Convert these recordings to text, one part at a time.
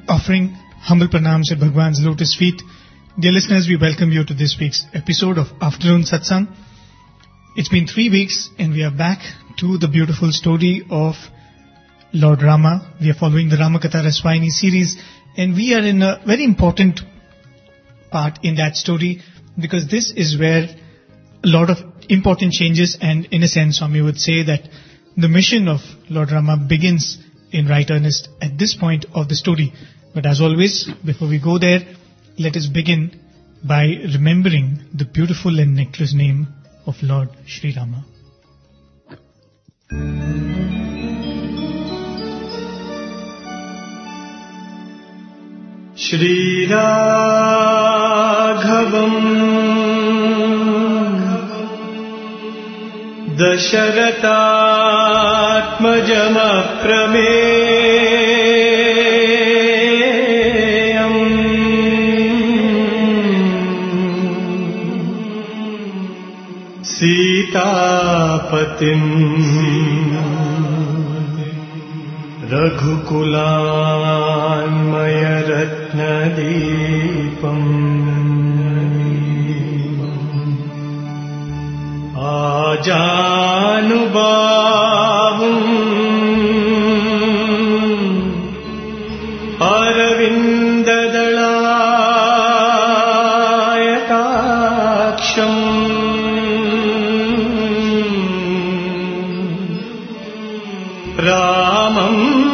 Offering humble pranams at Bhagwan's lotus feet. Dear listeners, we welcome you to this week's episode of Afternoon Satsang. It's been 3 weeks and we are back to the beautiful story of Lord Rama. We are following the Ramakatha Raswayini series and we are in a very important part in that story because this is where a lot of important changes, and in a sense Swami would say that the mission of Lord Rama begins in right earnest at this point of the story. But as always, before we go there, let us begin by remembering the beautiful and necklace name of Lord Shri Rama. Shri Raghavam Dasharathatmajam Aprameyam Sitapatim Raghukulanmaya Ratnadipam Ajanubhavum Aravindadalayakaksham Ramam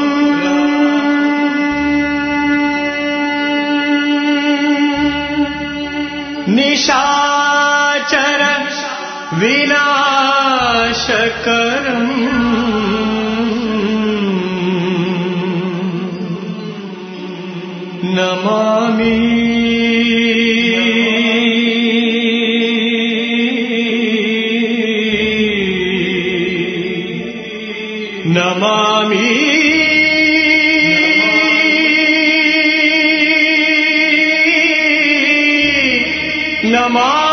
Nishachara Vinashakaram Namami Namami Namami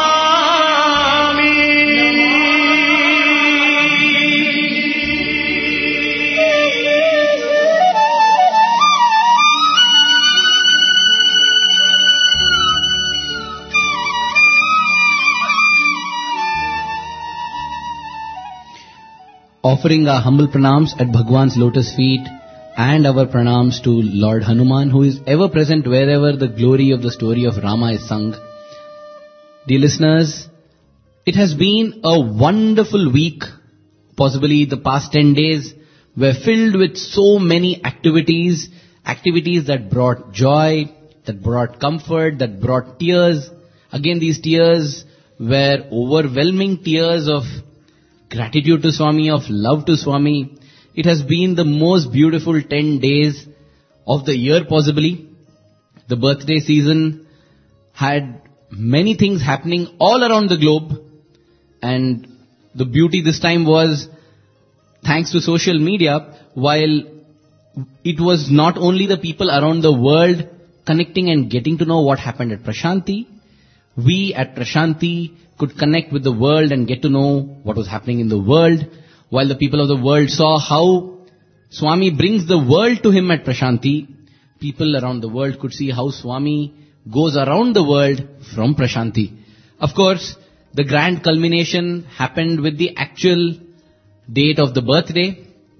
Offering our humble pranams at Bhagwan's lotus feet and our pranams to Lord Hanuman, who is ever present wherever the glory of the story of Rama is sung. Dear listeners, it has been a wonderful week. Possibly the past 10 days were filled with so many activities that brought joy, that brought comfort, that brought tears. Again, these tears were overwhelming tears of gratitude to Swami, of love to Swami. It has been the most beautiful 10 days of the year possibly. The birthday season had many things happening all around the globe. And the beauty this time was, thanks to social media, while it was not only the people around the world connecting and getting to know what happened at Prashanti, we at Prashanti could connect with the world and get to know what was happening in the world, while the people of the world saw how Swami brings the world to him at Prashanti. People around the world could see how Swami goes around the world from Prashanti. Of course, the grand culmination happened with the actual date of the birthday.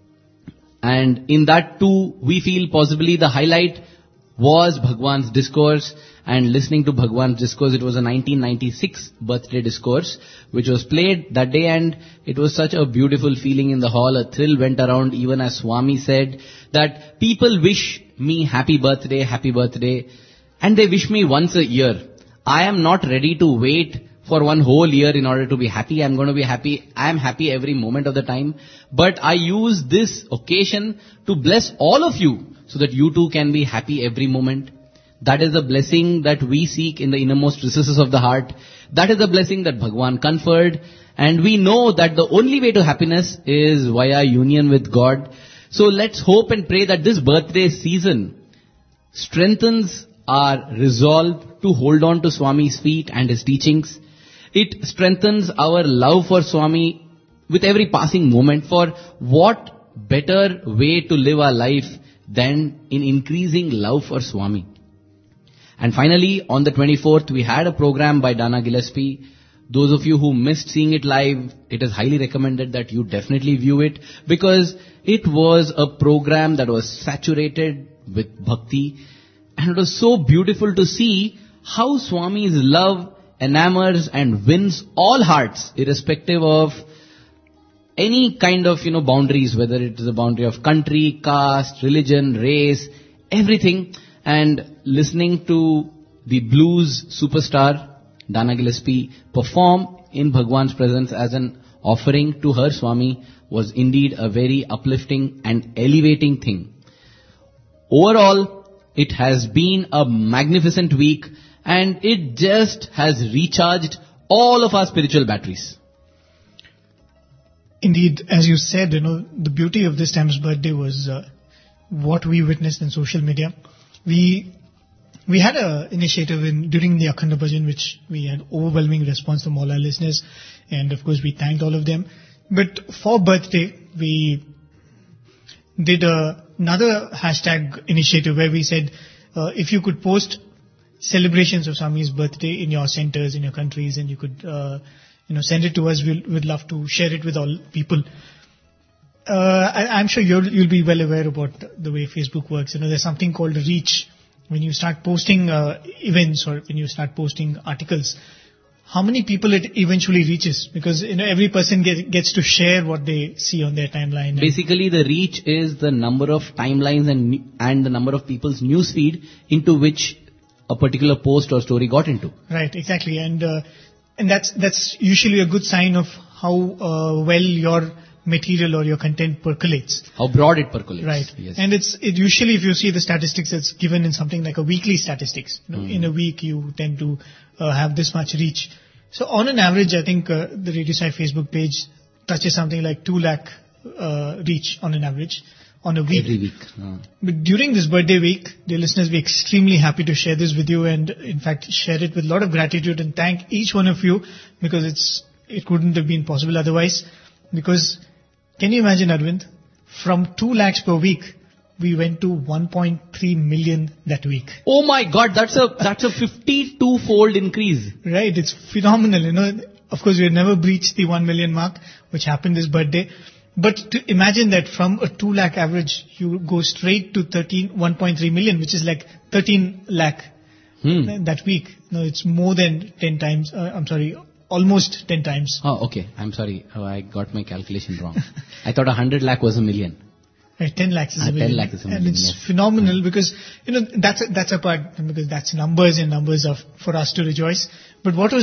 And in that too, we feel possibly the highlight was Bhagwan's discourse. And listening to Bhagwan's discourse, it was a 1996 birthday discourse, which was played that day, and it was such a beautiful feeling in the hall. A thrill went around, even as Swami said that people wish me happy birthday, and they wish me once a year. I am not ready to wait for one whole year in order to be happy. I'm going to be happy. I am happy every moment of the time. But I use this occasion to bless all of you so that you too can be happy every moment. That is the blessing that we seek in the innermost recesses of the heart. That is the blessing that Bhagwan conferred. And we know that the only way to happiness is via union with God. So let's hope and pray that this birthday season strengthens our resolve to hold on to Swami's feet and his teachings. It strengthens our love for Swami with every passing moment. For what better way to live our life than in increasing love for Swami. And finally, on the 24th, we had a program by Dana Gillespie. Those of you who missed seeing it live, it is highly recommended that you definitely view it, because it was a program that was saturated with bhakti, and it was so beautiful to see how Swami's love enamors and wins all hearts, irrespective of any kind of, boundaries, whether it is a boundary of country, caste, religion, race, everything. And listening to the blues superstar Dana Gillespie perform in Bhagwan's presence as an offering to her Swami was indeed a very uplifting and elevating thing. Overall, it has been a magnificent week, and it just has recharged all of our spiritual batteries. Indeed, as you said, the beauty of this time's birthday was what we witnessed in social media. We had an initiative during the Akhanda Bhajan, which we had overwhelming response from all our listeners, and of course we thanked all of them. But for birthday, we did another hashtag initiative where we said, if you could post celebrations of Swami's birthday in your centers, in your countries, and you could send it to us, we'd love to share it with all people. I'm sure you'll be well aware about the way Facebook works. There's something called reach. When you start posting events, or when you start posting articles, how many people it eventually reaches? Because every person gets to share what they see on their timeline. Basically, the reach is the number of timelines and the number of people's news feed into which a particular post or story got into. Right, exactly, and that's usually a good sign of how well your material or your content percolates. How broad it percolates. Right. Yes. And it usually, if you see the statistics, it's given in something like a weekly statistics. In a week, you tend to have this much reach. So on an average, I think the Radio Sai Facebook page touches something like 2 lakh reach on an average on a week. Every week. But during this birthday week, dear listeners, we're extremely happy to share this with you, and in fact share it with a lot of gratitude, and thank each one of you, because it couldn't have been possible otherwise. Because can you imagine, Arvind, from 2 lakhs per week, we went to 1.3 million that week. Oh my God, that's a 52-fold increase. Right, it's phenomenal. Of course, we had never breached the 1 million mark, which happened this birthday. But to imagine that from a 2 lakh average, you go straight to 1.3 million, which is like 13 lakh that week. It's more than 10 times. Almost 10 times. Oh, okay. I'm sorry. I got my calculation wrong. I thought 100 lakh was a million. Right, 10 lakhs is a million. 10 lakh is a million. And it's phenomenal because, that's a part, because that's numbers and numbers for us to rejoice. But what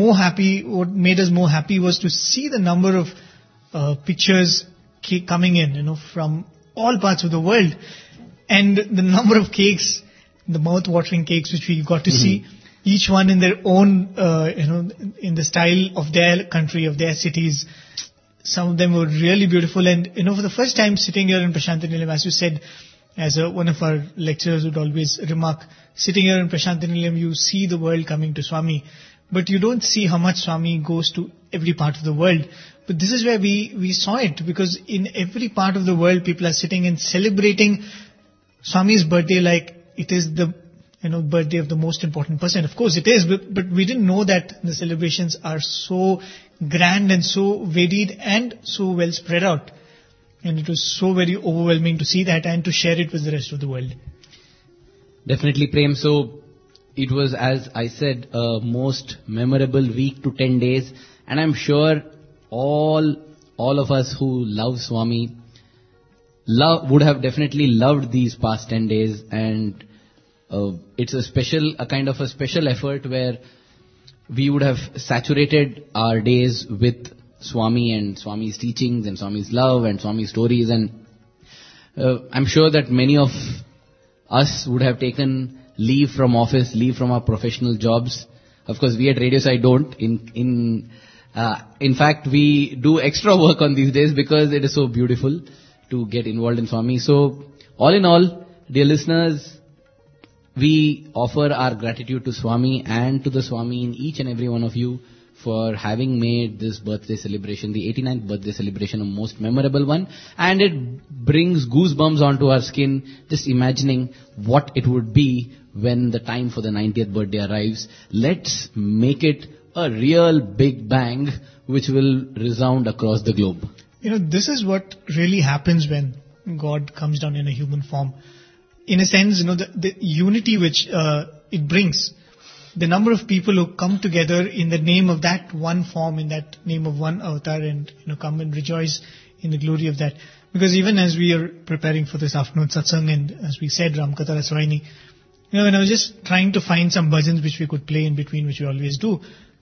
made us more happy was to see the number of pictures coming in, from all parts of the world. And the number of cakes, the mouth-watering cakes which we got to see, each one in their own, in the style of their country, of their cities. Some of them were really beautiful. And, for the first time sitting here in Prasanthi Nilayam, as you said, as one of our lecturers would always remark, sitting here in Prasanthi Nilayam, you see the world coming to Swami. But you don't see how much Swami goes to every part of the world. But this is where we saw it, because in every part of the world, people are sitting and celebrating Swami's birthday like it is the birthday of the most important person. Of course it is, but we didn't know that the celebrations are so grand and so varied and so well spread out. And it was so very overwhelming to see that and to share it with the rest of the world. Definitely, Prem. So it was, as I said, a most memorable week to 10 days. And I'm sure all of us who love Swami would have definitely loved these past 10 days. And it's a kind of a special effort where we would have saturated our days with Swami and Swami's teachings and Swami's love and Swami's stories. And I'm sure that many of us would have taken leave from office, leave from our professional jobs. Of course, we at Radio Sai don't. In fact, we do extra work on these days because it is so beautiful to get involved in Swami. So, all in all, dear listeners, we offer our gratitude to Swami and to the Swami in each and every one of you for having made this birthday celebration, the 89th birthday celebration, a most memorable one. And it brings goosebumps onto our skin, just imagining what it would be when the time for the 90th birthday arrives. Let's make it a real big bang, which will resound across the globe. This is what really happens when God comes down in a human form. In a sense, the unity which it brings, the number of people who come together in the name of that one form, in that name of one avatar, and come and rejoice in the glory of that. Because even as we are preparing for this afternoon satsang, and as we said, Ramkatha Raswayini, when I was just trying to find some bhajans which we could play in between, which we always do,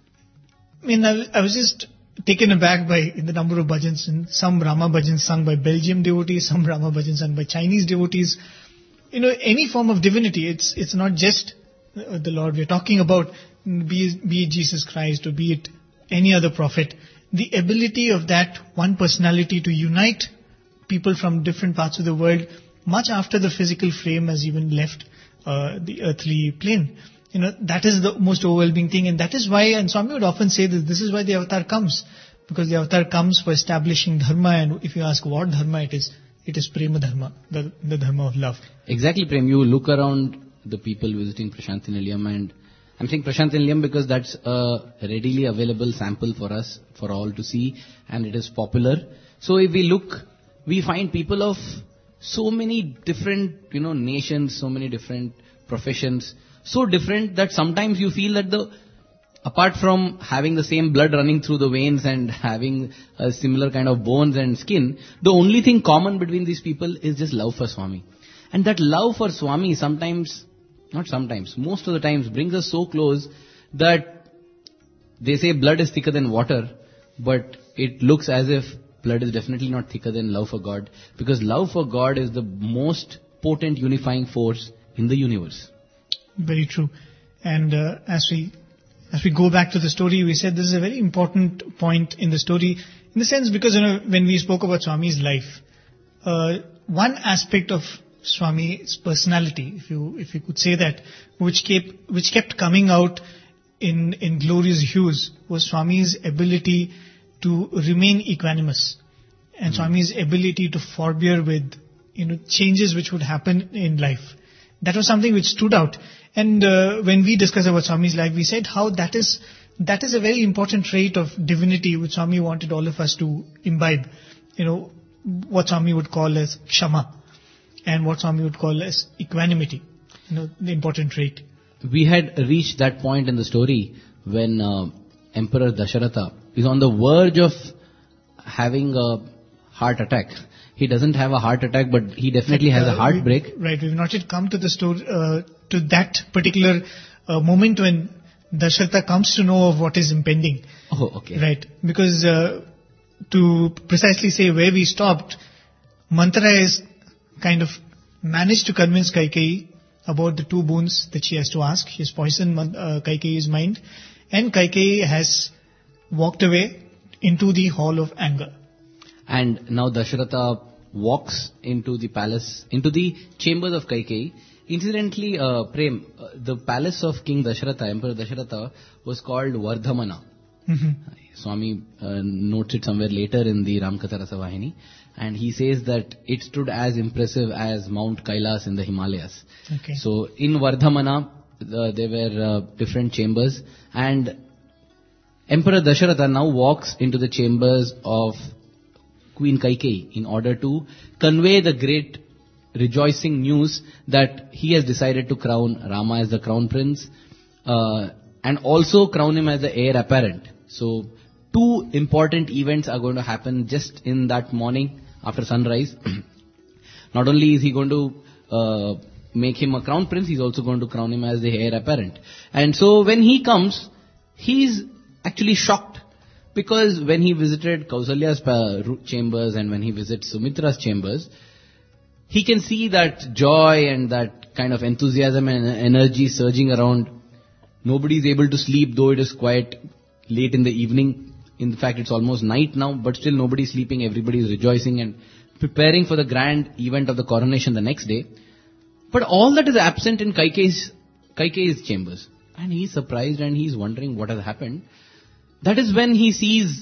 I was just taken aback by the number of bhajans, and some Rama bhajans sung by Belgium devotees, some Rama bhajans sung by Chinese devotees. Any form of divinity, it's not just the Lord we're talking about, be it Jesus Christ or be it any other prophet. The ability of that one personality to unite people from different parts of the world much after the physical frame has even left the earthly plane. That is the most overwhelming thing, and that is why, and Swami would often say this is why the avatar comes, because the avatar comes for establishing dharma, and if you ask what dharma it is prema dharma, the dharma of love. Exactly, Prem. You look around the people visiting Prasanthi Nilayam, and I'm saying Prasanthi Nilayam because that's a readily available sample for us, for all to see, and it is popular. So if we look, we find people of so many different, nations, so many different professions, so different that sometimes you feel that apart from having the same blood running through the veins and having a similar kind of bones and skin, the only thing common between these people is just love for Swami. And that love for Swami most of the times brings us so close that they say blood is thicker than water, but it looks as if blood is definitely not thicker than love for God, because love for God is the most potent unifying force in the universe. Very true. And as we go back to the story, we said this is a very important point in the story, in the sense because when we spoke about Swami's life, one aspect of Swami's personality, if you could say that, which kept coming out in glorious hues, was Swami's ability to remain equanimous, and Swami's ability to forbear with changes which would happen in life. That was something which stood out. And when we discussed about Swami's life, we said how that is a very important trait of divinity which Swami wanted all of us to imbibe. What Swami would call as kshama, and what Swami would call as equanimity. The important trait. We had reached that point in the story when Emperor Dasharatha is on the verge of having a heart attack. He doesn't have a heart attack, but he definitely has a heartbreak. Right, we've not yet come to the story, to that particular moment when Dasharatha comes to know of what is impending. Oh, okay. Right, because to precisely say where we stopped, Manthara has kind of managed to convince Kaikeyi about the two boons that she has to ask. She has poisoned Kaikeyi's mind, and Kaikeyi has walked away into the hall of anger. And now Dasharatha walks into the palace, into the chambers of Kaikeyi. Incidentally, Prem, the palace of King Dasharatha, Emperor Dasharatha, was called Vardhamana. Mm-hmm. Swami notes it somewhere later in the Ramkatha Rasavahini. And he says that it stood as impressive as Mount Kailas in the Himalayas. Okay. So in Vardhamana, there were different chambers. And Emperor Dasharatha now walks into the chambers of Queen Kaikeyi in order to convey the great rejoicing news that he has decided to crown Rama as the crown prince and also crown him as the heir apparent. So two important events are going to happen just in that morning after sunrise. Not only is he going to make him a crown prince, he's also going to crown him as the heir apparent. And so when he comes, he's actually shocked, because when he visited Kausalya's chambers and when he visits Sumitra's chambers, he can see that joy and that kind of enthusiasm and energy surging around. Nobody is able to sleep, though it is quite late in the evening. In fact, it's almost night now, but still nobody is sleeping. Everybody is rejoicing and preparing for the grand event of the coronation the next day. But all that is absent in Kaikeyi's chambers. And he's surprised and he's wondering what has happened. That is when he sees,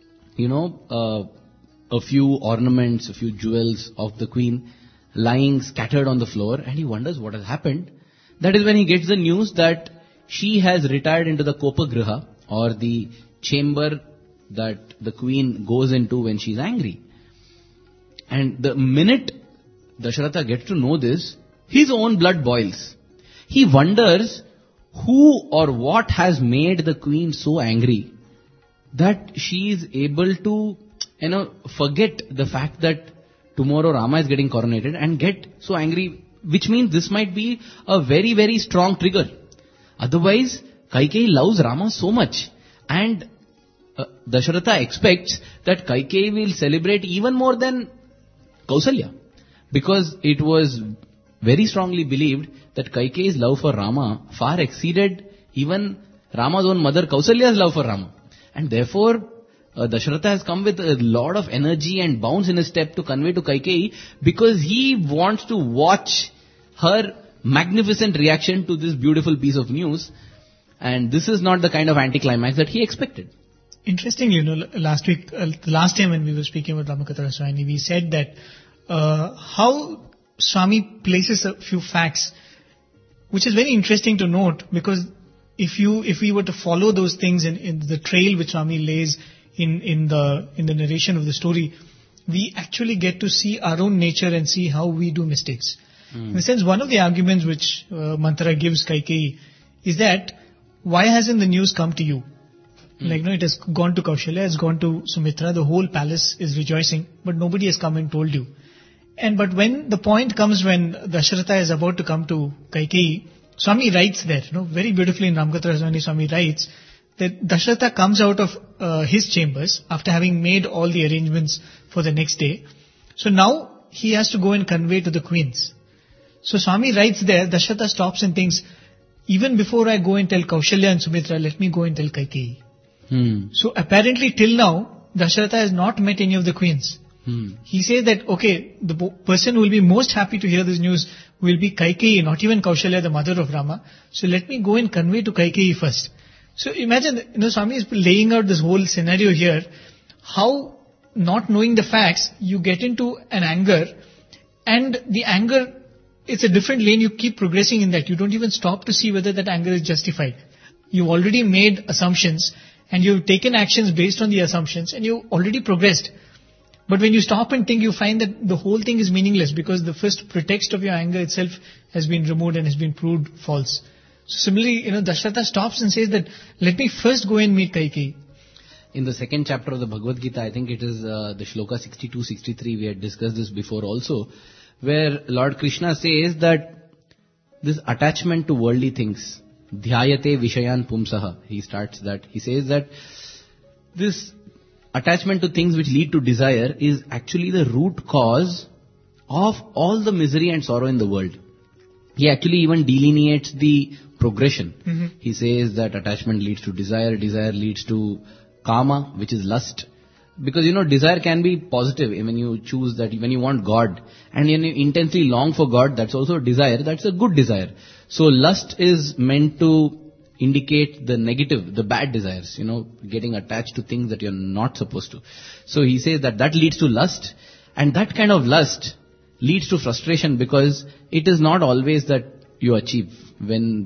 a few ornaments, a few jewels of the queen lying scattered on the floor, and he wonders what has happened. That is when he gets the news that she has retired into the Kopagriha, or the chamber that the queen goes into when she is angry. And the minute Dasharatha gets to know this, his own blood boils. He wonders who or what has made the queen so angry that she is able to, forget the fact that tomorrow Rama is getting coronated and get so angry, which means this might be a very, very strong trigger. Otherwise, Kaikeyi loves Rama so much, and Dasharatha expects that Kaikeyi will celebrate even more than Kausalya, because it was very strongly believed that Kaikeyi's love for Rama far exceeded even Rama's own mother Kausalya's love for Rama. And therefore, Dasharatha has come with a lot of energy and bounce in his step to convey to Kaikeyi, because he wants to watch her magnificent reaction to this beautiful piece of news. And this is not the kind of anticlimax that he expected. Interestingly, last week, last time when we were speaking about Ramakatha Swami, we said that how Swami places a few facts, which is very interesting to note, because if we were to follow those things in the trail which Swami lays in the narration of the story, we actually get to see our own nature and see how we do mistakes. In the sense, one of the arguments which Manthara gives Kaikeyi is that, why hasn't the news come to you? It has gone to Kaushalya, it's gone to Sumitra, the whole palace is rejoicing, but nobody has come and told you. But when the point comes when Dasharatha is about to come to Kaikeyi, Swami writes there, very beautifully in Ramakatha Raswani, Swami writes that Dasharatha comes out of his chambers after having made all the arrangements for the next day. So now he has to go and convey to the queens. So Swami writes there, Dasharatha stops and thinks, even before I go and tell Kaushalya and Sumitra, let me go and tell Kaikeyi. So apparently till now, Dasharatha has not met any of the queens. He says that, okay, the person who will be most happy to hear this news will be Kaikeyi, not even Kaushalya, the mother of Rama. So let me go and convey to Kaikeyi first. So imagine, Swami is laying out this whole scenario here, how not knowing the facts, you get into an anger, and the anger, it's a different lane, you keep progressing in that. You don't even stop to see whether that anger is justified. You've already made assumptions, and you've taken actions based on the assumptions, and you've already progressed. But when you stop and think, you find that the whole thing is meaningless, because the first pretext of your anger itself has been removed and has been proved false. So similarly, Dasharatha stops and says that, let me first go and meet Kaikeyi. In the second chapter of the Bhagavad Gita, I think it is the shloka 62-63, we had discussed this before also, where Lord Krishna says that this attachment to worldly things, dhyayate vishayan pumsaha, he starts that. He says that this attachment to things which lead to desire is actually the root cause of all the misery and sorrow in the world. He actually even delineates the progression. He says that attachment leads to desire, desire leads to kama, which is lust. Because desire can be positive when you choose that, when you want God, and when you intensely long for God, that's also a desire, that's a good desire. So lust is meant to indicate the negative, the bad desires, getting attached to things that you're not supposed to. So he says that leads to lust, and that kind of lust leads to frustration, because it is not always that you achieve. When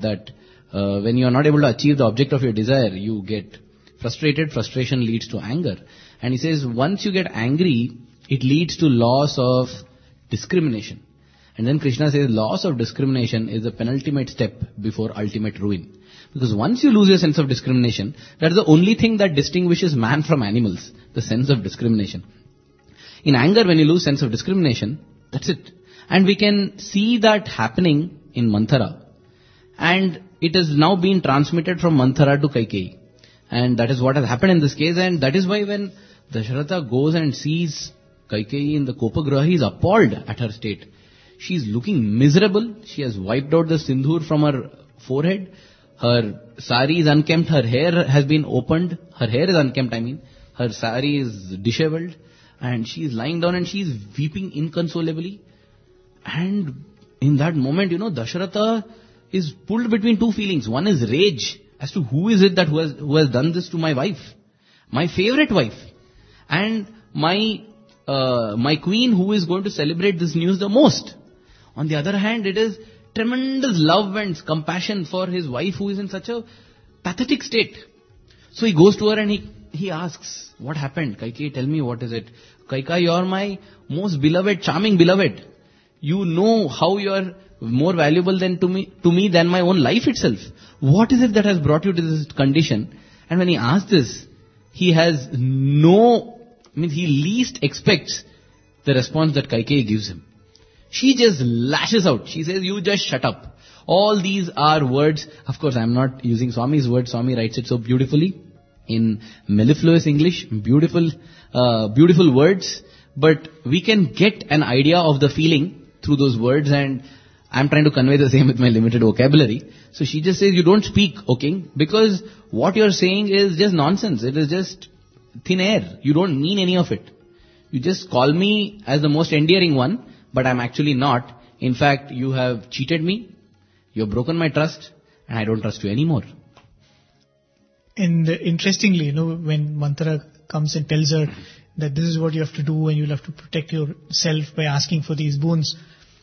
you are not able to achieve the object of your desire, you get frustrated. Frustration leads to anger. And he says, once you get angry, it leads to loss of discrimination. And then Krishna says, loss of discrimination is the penultimate step before ultimate ruin. Because once you lose your sense of discrimination, that is the only thing that distinguishes man from animals, the sense of discrimination. In anger, when you lose sense of discrimination, that's it. And we can see that happening in Manthara. And it has now been transmitted from Manthara to Kaikeyi. And that is what has happened in this case. And that is why when Dasharatha goes and sees Kaikeyi in the Kopagriha, he is appalled at her state. She is looking miserable. She has wiped out the sindoor from her forehead. Her sari is unkempt. Her hair has been opened. Her hair is unkempt, Her sari is disheveled. And she is lying down and she is weeping inconsolably. And in that moment, Dasharatha is pulled between two feelings. One is rage as to who is it that who has done this to my wife. my favorite wife, and my queen who is going to celebrate this news the most. On the other hand, it is tremendous love and compassion for his wife who is in such a pathetic state. So he goes to her and he asks, what happened? Kaikeyi, tell me, what is it? Kaikeyi, you are my most beloved, charming beloved. You know how you are more valuable to me than my own life itself. What is it that has brought you to this condition? And when he asks this, he has he least expects the response that Kaikeyi gives him. She just lashes out. She says, you just shut up. All these are words. Of course, I am not using Swami's words. Swami writes it so beautifully in mellifluous English. Beautiful words. But we can get an idea of the feeling through those words, and I'm trying to convey the same with my limited vocabulary. So she just says, you don't speak, O king, because what you're saying is just nonsense. It is just thin air. You don't mean any of it. You just call me as the most endearing one, but I'm actually not. In fact, you have cheated me, you have broken my trust, and I don't trust you anymore. And interestingly, when Manthara comes and tells her that this is what you have to do and you'll have to protect yourself by asking for these boons,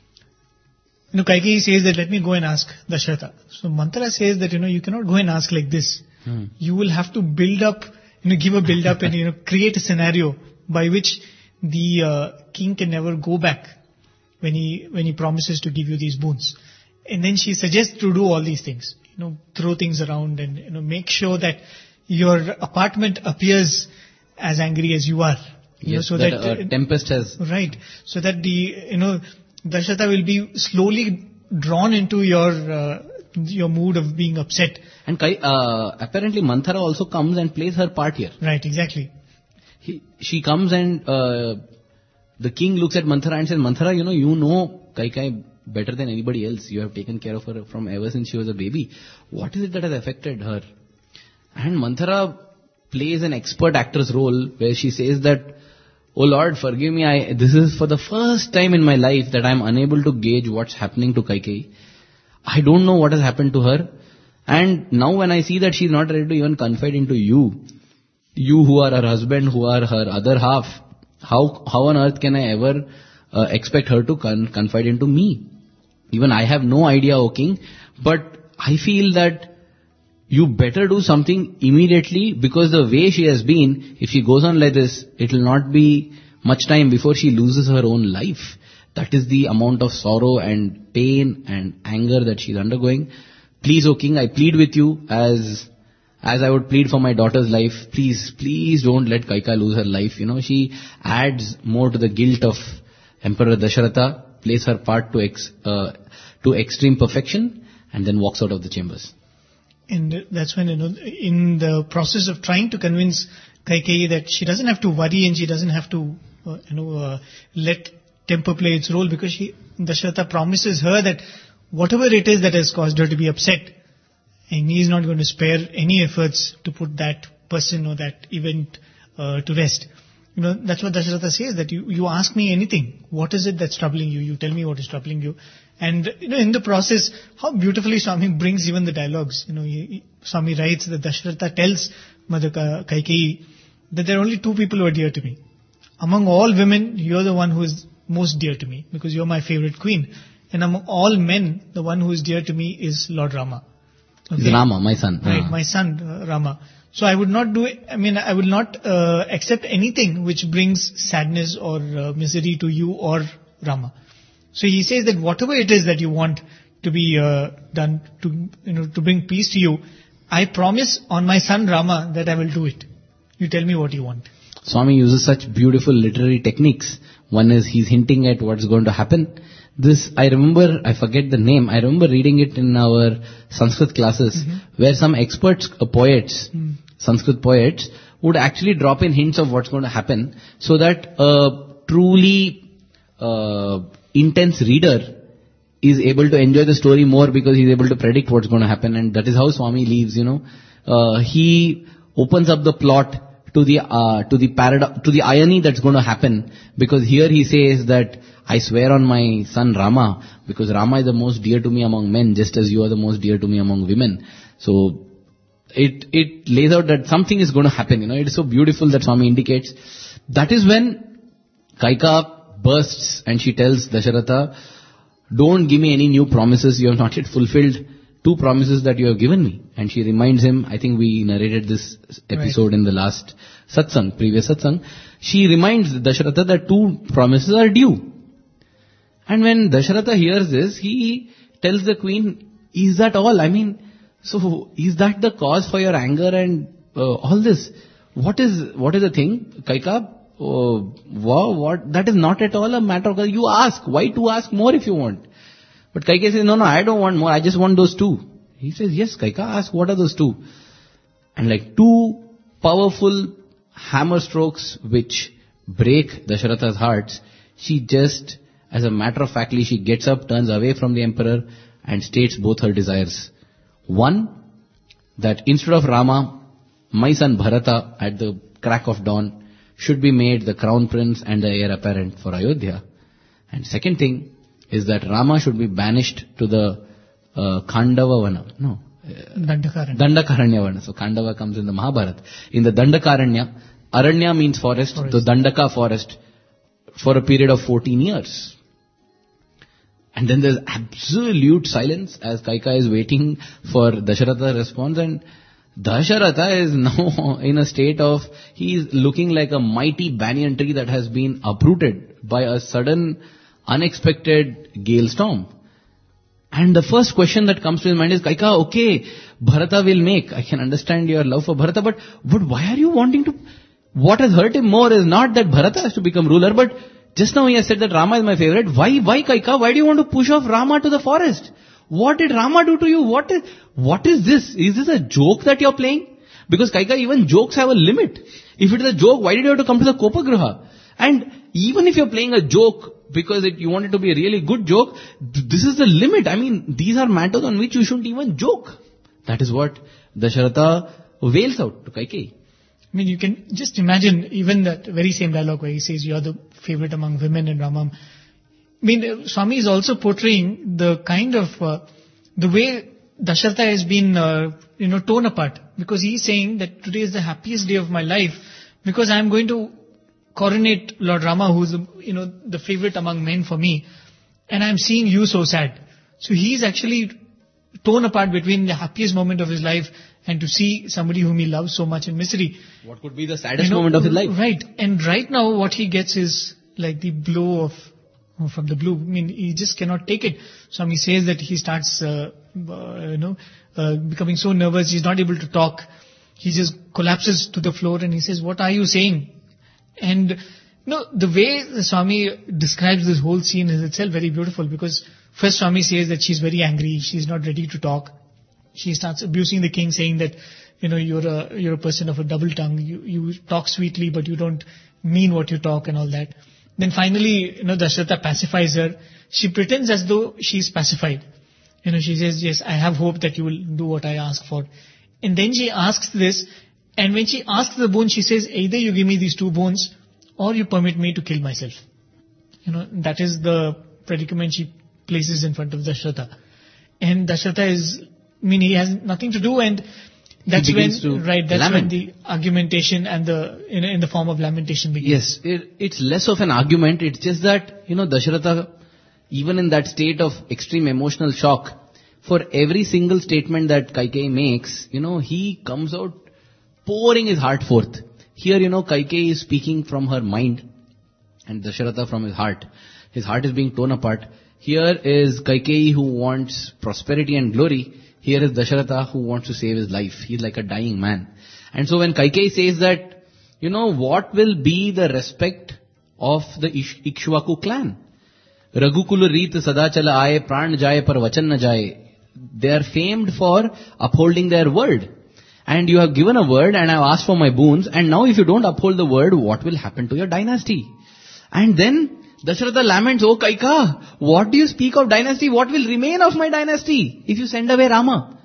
Kaikeyi says that let me go and ask Dasharatha. So Manthara says that, you cannot go and ask like this. You will have to build up, give a build up and, create a scenario by which the king can never go back when he promises to give you these boons. And then she suggests to do all these things, throw things around and, make sure that your apartment appears as angry as you are. Yes, so that a tempest has... Right. So that Dasharatha will be slowly drawn into your mood of being upset. And apparently Manthara also comes and plays her part here. Right, exactly. She comes and the king looks at Manthara and says, Manthara, you know Kaikeyi better than anybody else. You have taken care of her from ever since she was a baby. What is it that has affected her? And Manthara plays an expert actor's role where she says that, oh Lord, forgive me, this is for the first time in my life that I am unable to gauge what's happening to Kaikeyi. I don't know what has happened to her. And now when I see that she's not ready to even confide into you who are her husband, who are her other half, how on earth can I ever expect her to confide into me? Even I have no idea, O king, but I feel that you better do something immediately, because the way she has been, if she goes on like this, it will not be much time before she loses her own life. That is the amount of sorrow and pain and anger that she's undergoing. Please, O king, I plead with you as I would plead for my daughter's life. Please don't let Kaikeyi lose her life. She adds more to the guilt of Emperor Dasharatha, plays her part to extreme perfection, and then walks out of the chambers. And that's when, in the process of trying to convince Kaikeyi that she doesn't have to worry and she doesn't have to, let temper play its role, because Dasharatha promises her that whatever it is that has caused her to be upset, and he is not going to spare any efforts to put that person or that event to rest. That's what Dasharatha says, that you ask me anything. What is it that's troubling you? You tell me what is troubling you. And, in the process, how beautifully Swami brings even the dialogues. Swami writes that Dasharatha tells Mother Kaikeyi that there are only two people who are dear to me. Among all women, you're the one who is most dear to me, because you're my favorite queen. And among all men, the one who is dear to me is Lord Rama. Okay? Rama, my son. Right, my son, Rama. So I would not accept anything which brings sadness or misery to you or Rama. So he says that whatever it is that you want to be done to bring peace to you, I promise on my son Rama that I will do it. You tell me what you want. Swami uses such beautiful literary techniques. One is he's hinting at what's going to happen. This, I forget the name, I remember reading it in our Sanskrit classes, where some experts, poets, Sanskrit poets, would actually drop in hints of what's going to happen, so that a truly intense reader is able to enjoy the story more, because he's able to predict what's going to happen. And that is how Swami leaves, he opens up the plot to the irony that's going to happen, because here he says that I swear on my son Rama, because Rama is the most dear to me among men, just as you are the most dear to me among women. So it lays out that something is going to happen. It is so beautiful that Swami indicates. That is when Kaika bursts and she tells Dasharatha, don't give me any new promises. You have not yet fulfilled 2 promises that you have given me. And she reminds him, I think we narrated this episode in the last previous satsang. She reminds Dasharatha that 2 promises are due. And when Dasharatha hears this, he tells the queen, is that all? I mean, so is that the cause for your anger and all this? What is the thing, Kaika? What? That is not at all a matter of, you ask. Why to ask more if you want? But Kaikeyi says, no, I don't want more. I just want those 2. He says, yes, Kaika, ask, what are those 2? And like 2 powerful hammer strokes which break Dasharatha's hearts, she just, as a matter of factly, she gets up, turns away from the emperor and states both her desires. One, that instead of Rama, my son Bharata at the crack of dawn should be made the crown prince and the heir apparent for Ayodhya. And second thing is that Rama should be banished to the Khandava Vana. No. Dandakaranya Vana. So Khandava comes in the Mahabharata. In the Dandakaranya, Aranya means forest. The Dandaka forest for a period of 14 years. And then there's absolute silence as Kaika is waiting for Dasharatha's response, and Dasharatha is now in a state of, he is looking like a mighty banyan tree that has been uprooted by a sudden, unexpected gale storm. And the first question that comes to his mind is, Kaika, okay, Bharata will make. I can understand your love for Bharata, but why are you wanting to? What has hurt him more is not that Bharata has to become ruler, but just now he has said that Rama is my favorite. Why Kaika? Why do you want to push off Rama to the forest? What did Rama do to you? What is this? Is this a joke that you're playing? Because Kaika, even jokes have a limit. If it is a joke, why did you have to come to the Kopagriha? And even if you're playing a joke because you want it to be a really good joke, this is the limit. I mean, these are matters on which you shouldn't even joke. That is what Dasharatha wails out to Kaikeyi. I mean, you can just imagine even that very same dialogue where he says, you are the favorite among women in Ramam. I mean, Swami is also portraying the kind of, the way Dasharatha has been, torn apart. Because he is saying that today is the happiest day of my life because I am going to coronate Lord Rama, who is, the favorite among men for me. And I am seeing you so sad. So he is actually torn apart between the happiest moment of his life and to see somebody whom he loves so much in misery. What could be the saddest moment of his life? Right. And right now what he gets is like the blow from the blue. I mean, he just cannot take it. Swami says that he starts, becoming so nervous, he's not able to talk. He just collapses to the floor and he says, what are you saying? And, the way the Swami describes this whole scene is itself very beautiful because first Swami says that she's very angry, she's not ready to talk. She starts abusing the king, saying that, you're a person of a double tongue. You talk sweetly, but you don't mean what you talk and all that. Then finally, Dasharatha pacifies her. She pretends as though she's pacified. She says, yes, I have hope that you will do what I ask for. And then she asks this, and when she asks the boon, she says, either you give me these 2 boons, or you permit me to kill myself. That is the predicament she places in front of Dasharatha. And Dasharatha he has nothing to do, and that's when the argumentation and in the form of lamentation begins. Yes, it's less of an argument. It's just that, Dasharatha, even in that state of extreme emotional shock, for every single statement that Kaikeyi makes, he comes out pouring his heart forth. Here, Kaikeyi is speaking from her mind and Dasharatha from his heart. His heart is being torn apart. Here is Kaikeyi who wants prosperity and glory. Here is Dasharatha who wants to save his life. He's like a dying man. And so when Kaikeyi says that, what will be the respect of the Ikshvaku clan? Raghukul Reet Sadachala Aaye Pran Jaye Par Vachan Na Jaye. They are famed for upholding their word. And you have given a word and I have asked for my boons. And now if you don't uphold the word, what will happen to your dynasty? And then Dasharatha laments, oh Kaika, what do you speak of dynasty? What will remain of my dynasty if you send away Rama?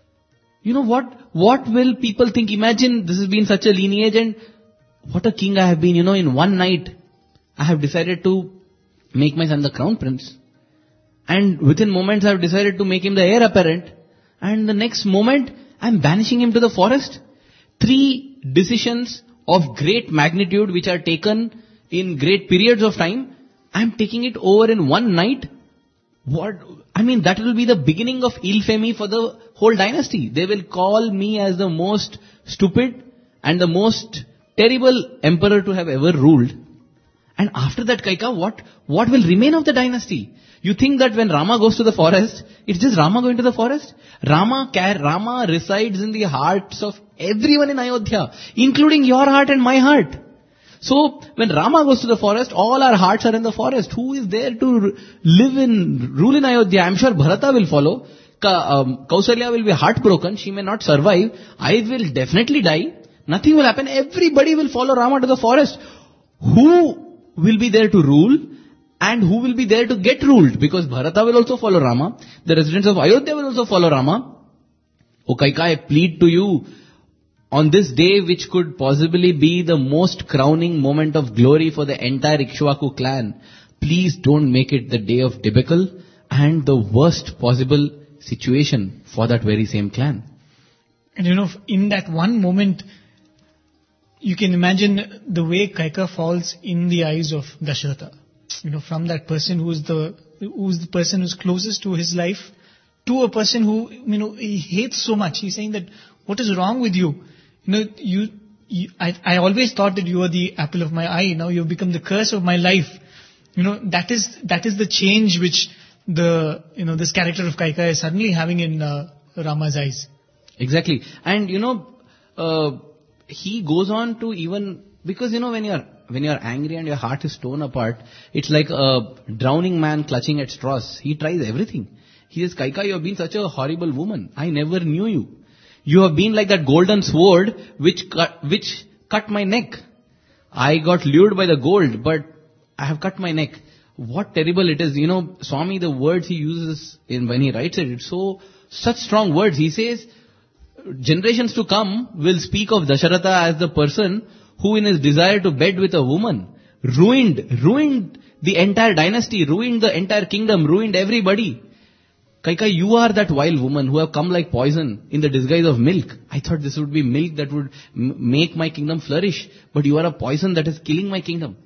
What will people think? Imagine this has been such a lineage and what a king I have been. In one night, I have decided to make my son the crown prince. And within moments I have decided to make him the heir apparent. And the next moment, I'm banishing him to the forest. 3 decisions of great magnitude which are taken in great periods of time, I'm taking it over in one night. What? I mean, that will be the beginning of infamy for the whole dynasty. They will call me as the most stupid and the most terrible emperor to have ever ruled. And after that, Kaika, what will remain of the dynasty? You think that when Rama goes to the forest, it's just Rama going to the forest? Rama resides in the hearts of everyone in Ayodhya, including your heart and my heart. So, when Rama goes to the forest, all our hearts are in the forest. Who is there to rule in Ayodhya? I'm sure Bharata will follow. Kausalya will be heartbroken. She may not survive. I will definitely die. Nothing will happen. Everybody will follow Rama to the forest. Who will be there to rule? And who will be there to get ruled? Because Bharata will also follow Rama. The residents of Ayodhya will also follow Rama. O Kaika, I plead to you, on this day which could possibly be the most crowning moment of glory for the entire Ikshvaku clan, please don't make it the day of debacle and the worst possible situation for that very same clan. And in that one moment, you can imagine the way Kaika falls in the eyes of Dasharatha. From that person who's the person who's closest to his life, to a person who, he hates so much. He's saying that, what is wrong with you? I always thought that you were the apple of my eye. Now you've become the curse of my life. That is the change which this character of Kaika is suddenly having in Rama's eyes. Exactly. And he goes on to even, because when you're angry and your heart is torn apart, it's like a drowning man clutching at straws. He tries everything. He says, Kaika, you have been such a horrible woman. I never knew you. You have been like that golden sword which cut my neck. I got lured by the gold, but I have cut my neck. What terrible it is. Swami, the words he uses when he writes it, it's such strong words. He says, generations to come will speak of Dasharatha as the person who in his desire to bed with a woman ruined the entire dynasty, ruined the entire kingdom, ruined everybody. Kaika, you are that vile woman who have come like poison in the disguise of milk. I thought this would be milk that would make my kingdom flourish, but you are a poison that is killing my kingdom.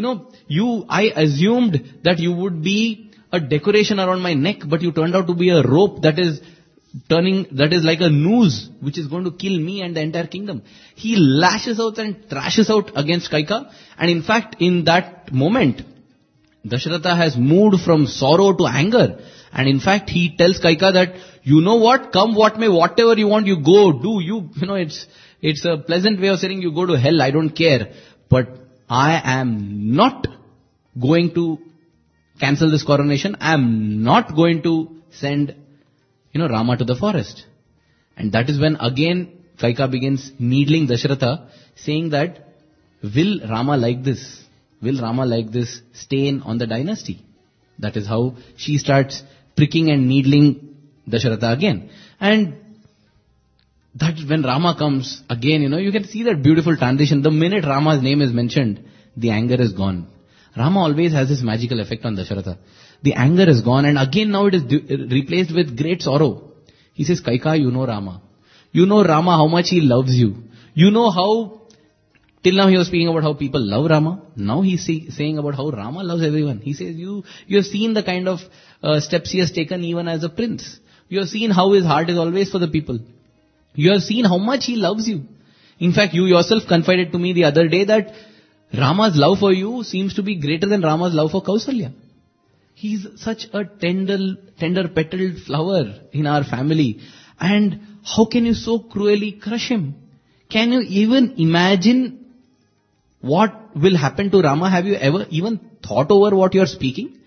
I assumed that you would be a decoration around my neck, but you turned out to be a rope that is like a noose, which is going to kill me and the entire kingdom. He lashes out and thrashes out against Kaika. And in fact, in that moment, Dasharatha has moved from sorrow to anger. And in fact, he tells Kaika that, you know what, come what may, whatever you want, you go, do. It's a pleasant way of saying you go to hell, I don't care. But I am not going to cancel this coronation. I am not going to send Rama to the forest. And that is when again Kaika begins needling Dasharatha, saying that, will Rama like this? Will Rama like this stain on the dynasty? That is how she starts pricking and needling Dasharatha again. And that when Rama comes again, you can see that beautiful transition. The minute Rama's name is mentioned, the anger is gone. Rama always has this magical effect on Dasharatha. The anger is gone, and again now it is replaced with great sorrow. He says, Kaika, you know Rama. You know Rama, how much he loves you. You know how, till now he was speaking about how people love Rama. Now he's saying about how Rama loves everyone. He says, you have seen the kind of steps he has taken even as a prince. You have seen how his heart is always for the people. You have seen how much he loves you. In fact, you yourself confided to me the other day that Rama's love for you seems to be greater than Rama's love for Kausalya. He's such a tender petaled flower in our family. And how can you so cruelly crush him? Can you even imagine what will happen to Rama? Have you ever even thought over what you're speaking?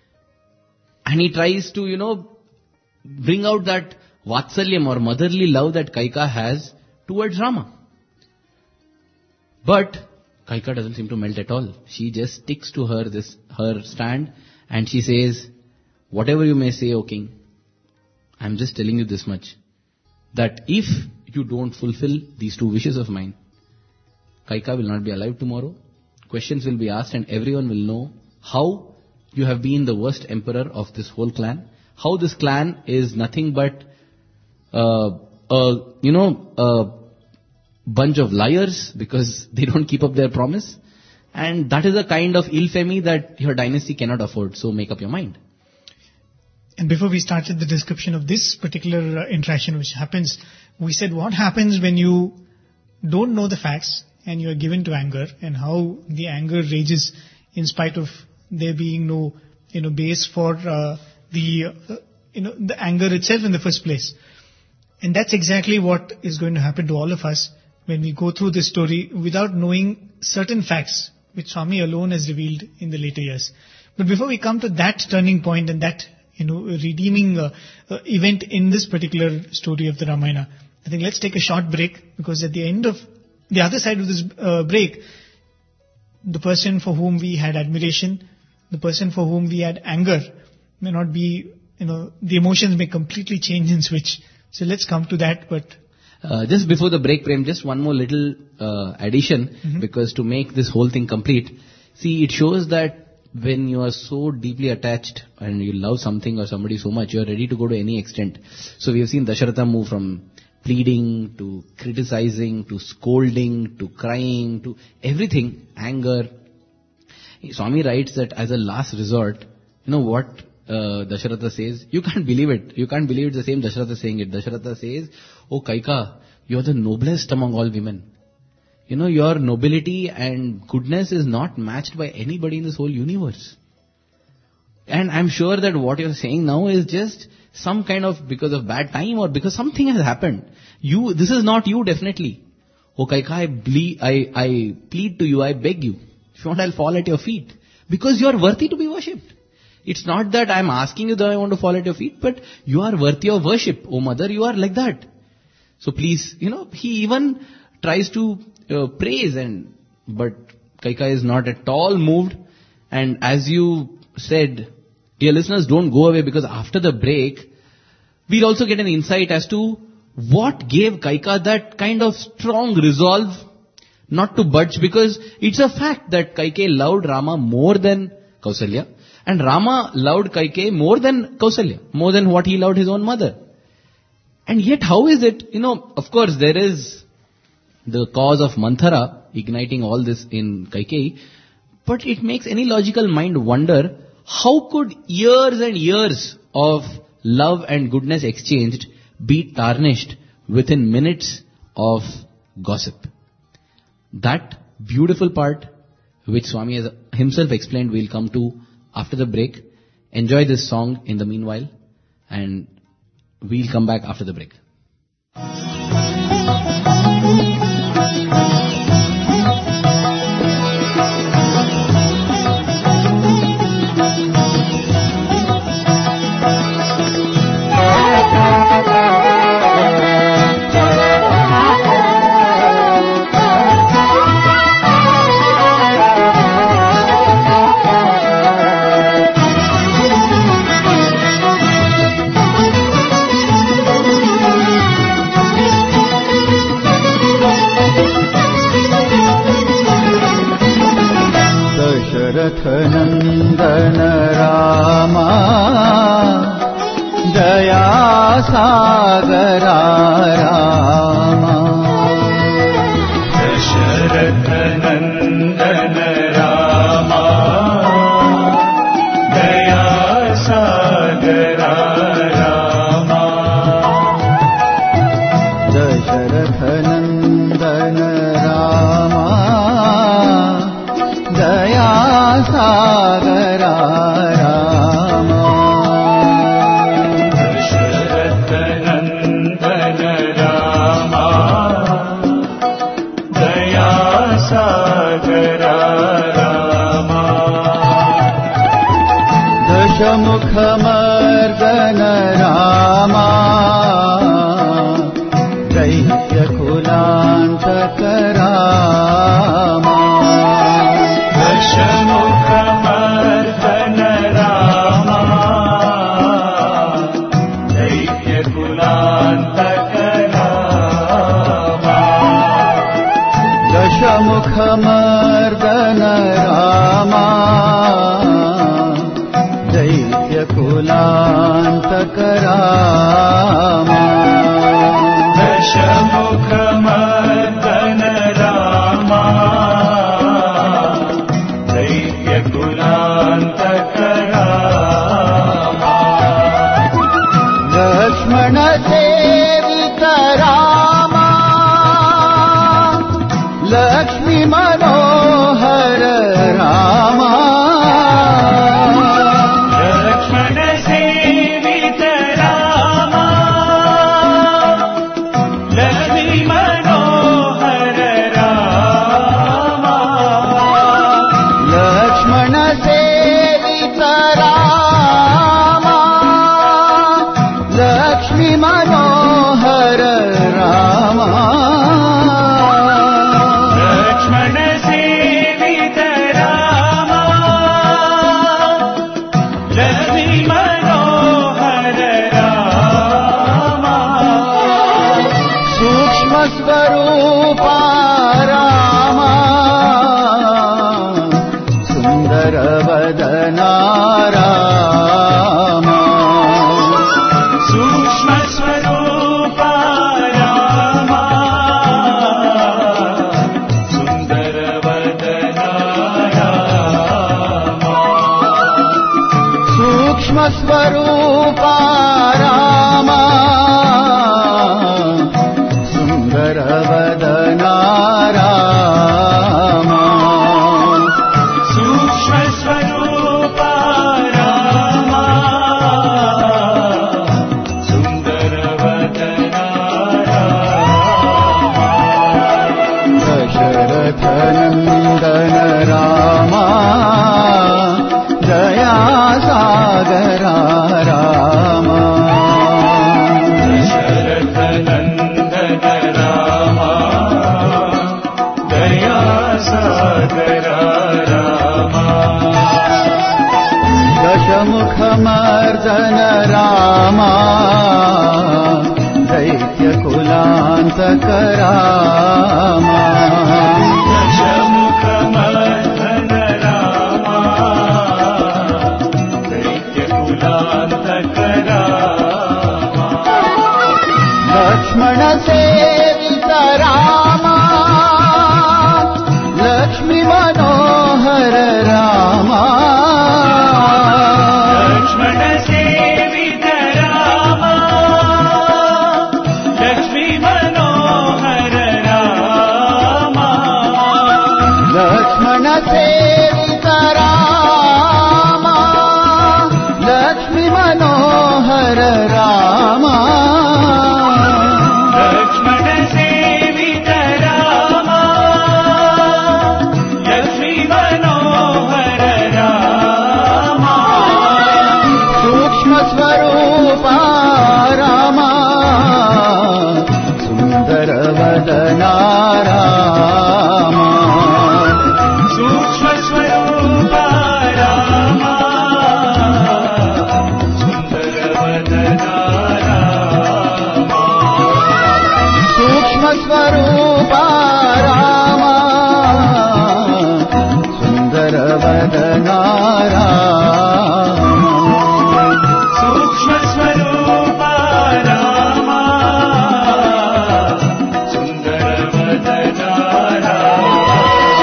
And he tries to, bring out that Vatsalyam or motherly love that Kaika has towards Rama. But Kaika doesn't seem to melt at all. She just sticks to her stand, and she says, whatever you may say, O king, I'm just telling you this much, that if you don't fulfill these 2 wishes of mine, Kaika will not be alive tomorrow. Questions will be asked and everyone will know how you have been the worst emperor of this whole clan. How this clan is nothing but a bunch of liars because they don't keep up their promise. And that is a kind of infamy that your dynasty cannot afford. So make up your mind. And before we started the description of this particular interaction which happens, we said what happens when you don't know the facts and you are given to anger, and how the anger rages in spite of there being no, base for the anger itself in the first place. And that's exactly what is going to happen to all of us when we go through this story without knowing certain facts which Swami alone has revealed in the later years. But before we come to that turning point and that redeeming event in this particular story of the Ramayana, I think let's take a short break, because at the end of the other side of this break, the person for whom we had admiration, the person for whom we had anger may not be, the emotions may completely change and switch. So let's come to that. But just before the break, Prem, just one more little addition, because to make this whole thing complete, see, it shows that when you are so deeply attached and you love something or somebody so much, you are ready to go to any extent. So we have seen Dasharatha move from pleading to criticizing to scolding to crying to everything, anger. Swami writes that as a last resort, what Dasharatha says? You can't believe it. You can't believe it's the same Dasharatha saying it. Dasharatha says, "Oh Kaika, you are the noblest among all women. Your nobility and goodness is not matched by anybody in this whole universe." And I'm sure that what you're saying now is just some kind of because of bad time or because something has happened. This is not you, definitely. Oh Kaika, I plead to you, I beg you. If you want, I'll fall at your feet. Because you are worthy to be worshipped. It's not that I'm asking you that I want to fall at your feet, but you are worthy of worship. Oh mother, you are like that. So please, he even tries to praise, but Kaika is not at all moved. And as you said, dear listeners, don't go away, because after the break, we'll also get an insight as to what gave Kaika that kind of strong resolve not to budge, because it's a fact that Kaikeyi loved Rama more than Kausalya, and Rama loved Kaikeyi more than Kausalya, more than what he loved his own mother. And yet how is it, of course there is the cause of Manthara igniting all this in Kaikeyi, but it makes any logical mind wonder, how could years and years of love and goodness exchanged be tarnished within minutes of gossip? That beautiful part, which Swami has himself explained, we'll come to after the break. Enjoy this song in the meanwhile, and we'll come back after the break. नंदन रामा दया सागरा रामा दशरथ नंदन रामा दया सागरा रामा दशरथ नंदन रामा दया सागरा रामा दशरथ नंदन रामा लक्ष्मण सेवित रामा लक्ष्मी मनोहर रामा लक्ष्मण सेवित रामा लक्ष्मी मनोहर रामा लक्ष्मण सेवित रामा लक्ष्मी मनोहर रामा लक्ष्मण सेवित रामा लक्ष्मी मनोहर रामा सूक्ष्म स्वरूपा रामा सुंदर वदना रामा सूक्ष्म स्वरूपा रामा सुंदर वदना रामा सूक्ष्म स्वरूपा रामा सुंदर वदना रामा सूक्ष्म स्वरूपा रामा सुंदर वदना रामा दशरथ नंदन रामा दया सागरा रामा दशरथ नंदन रामा दया सागरा रामा दशमुख मर्दन रामा दैत्य कुलांतक रामा दशमुख मर्दन रामा दैत्यकुलान्तक रामा लक्ष्मण सेवित रामा लक्ष्मी मनोहर रामा लक्ष्मण सेवित रामा लक्ष्मी मनोहर रामा लक्ष्मण सेवित रामा लक्ष्मी मनोहर रामा लक्ष्मण सेवित रामा लक्ष्मी मनोहर रामा सूक्ष्म स्वरूपा रामा सुंदर वदना रामा सूक्ष्म स्वरूपा रामा सुंदर वदना रामा सूक्ष्म स्वरूपा रामा सुंदर वदना रामा सूक्ष्म स्वरूपा रामा सुंदर वदना रामा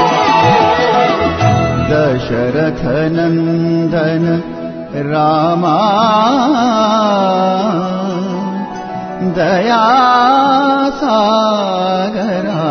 दशरथ नंदन रामा दया सागरा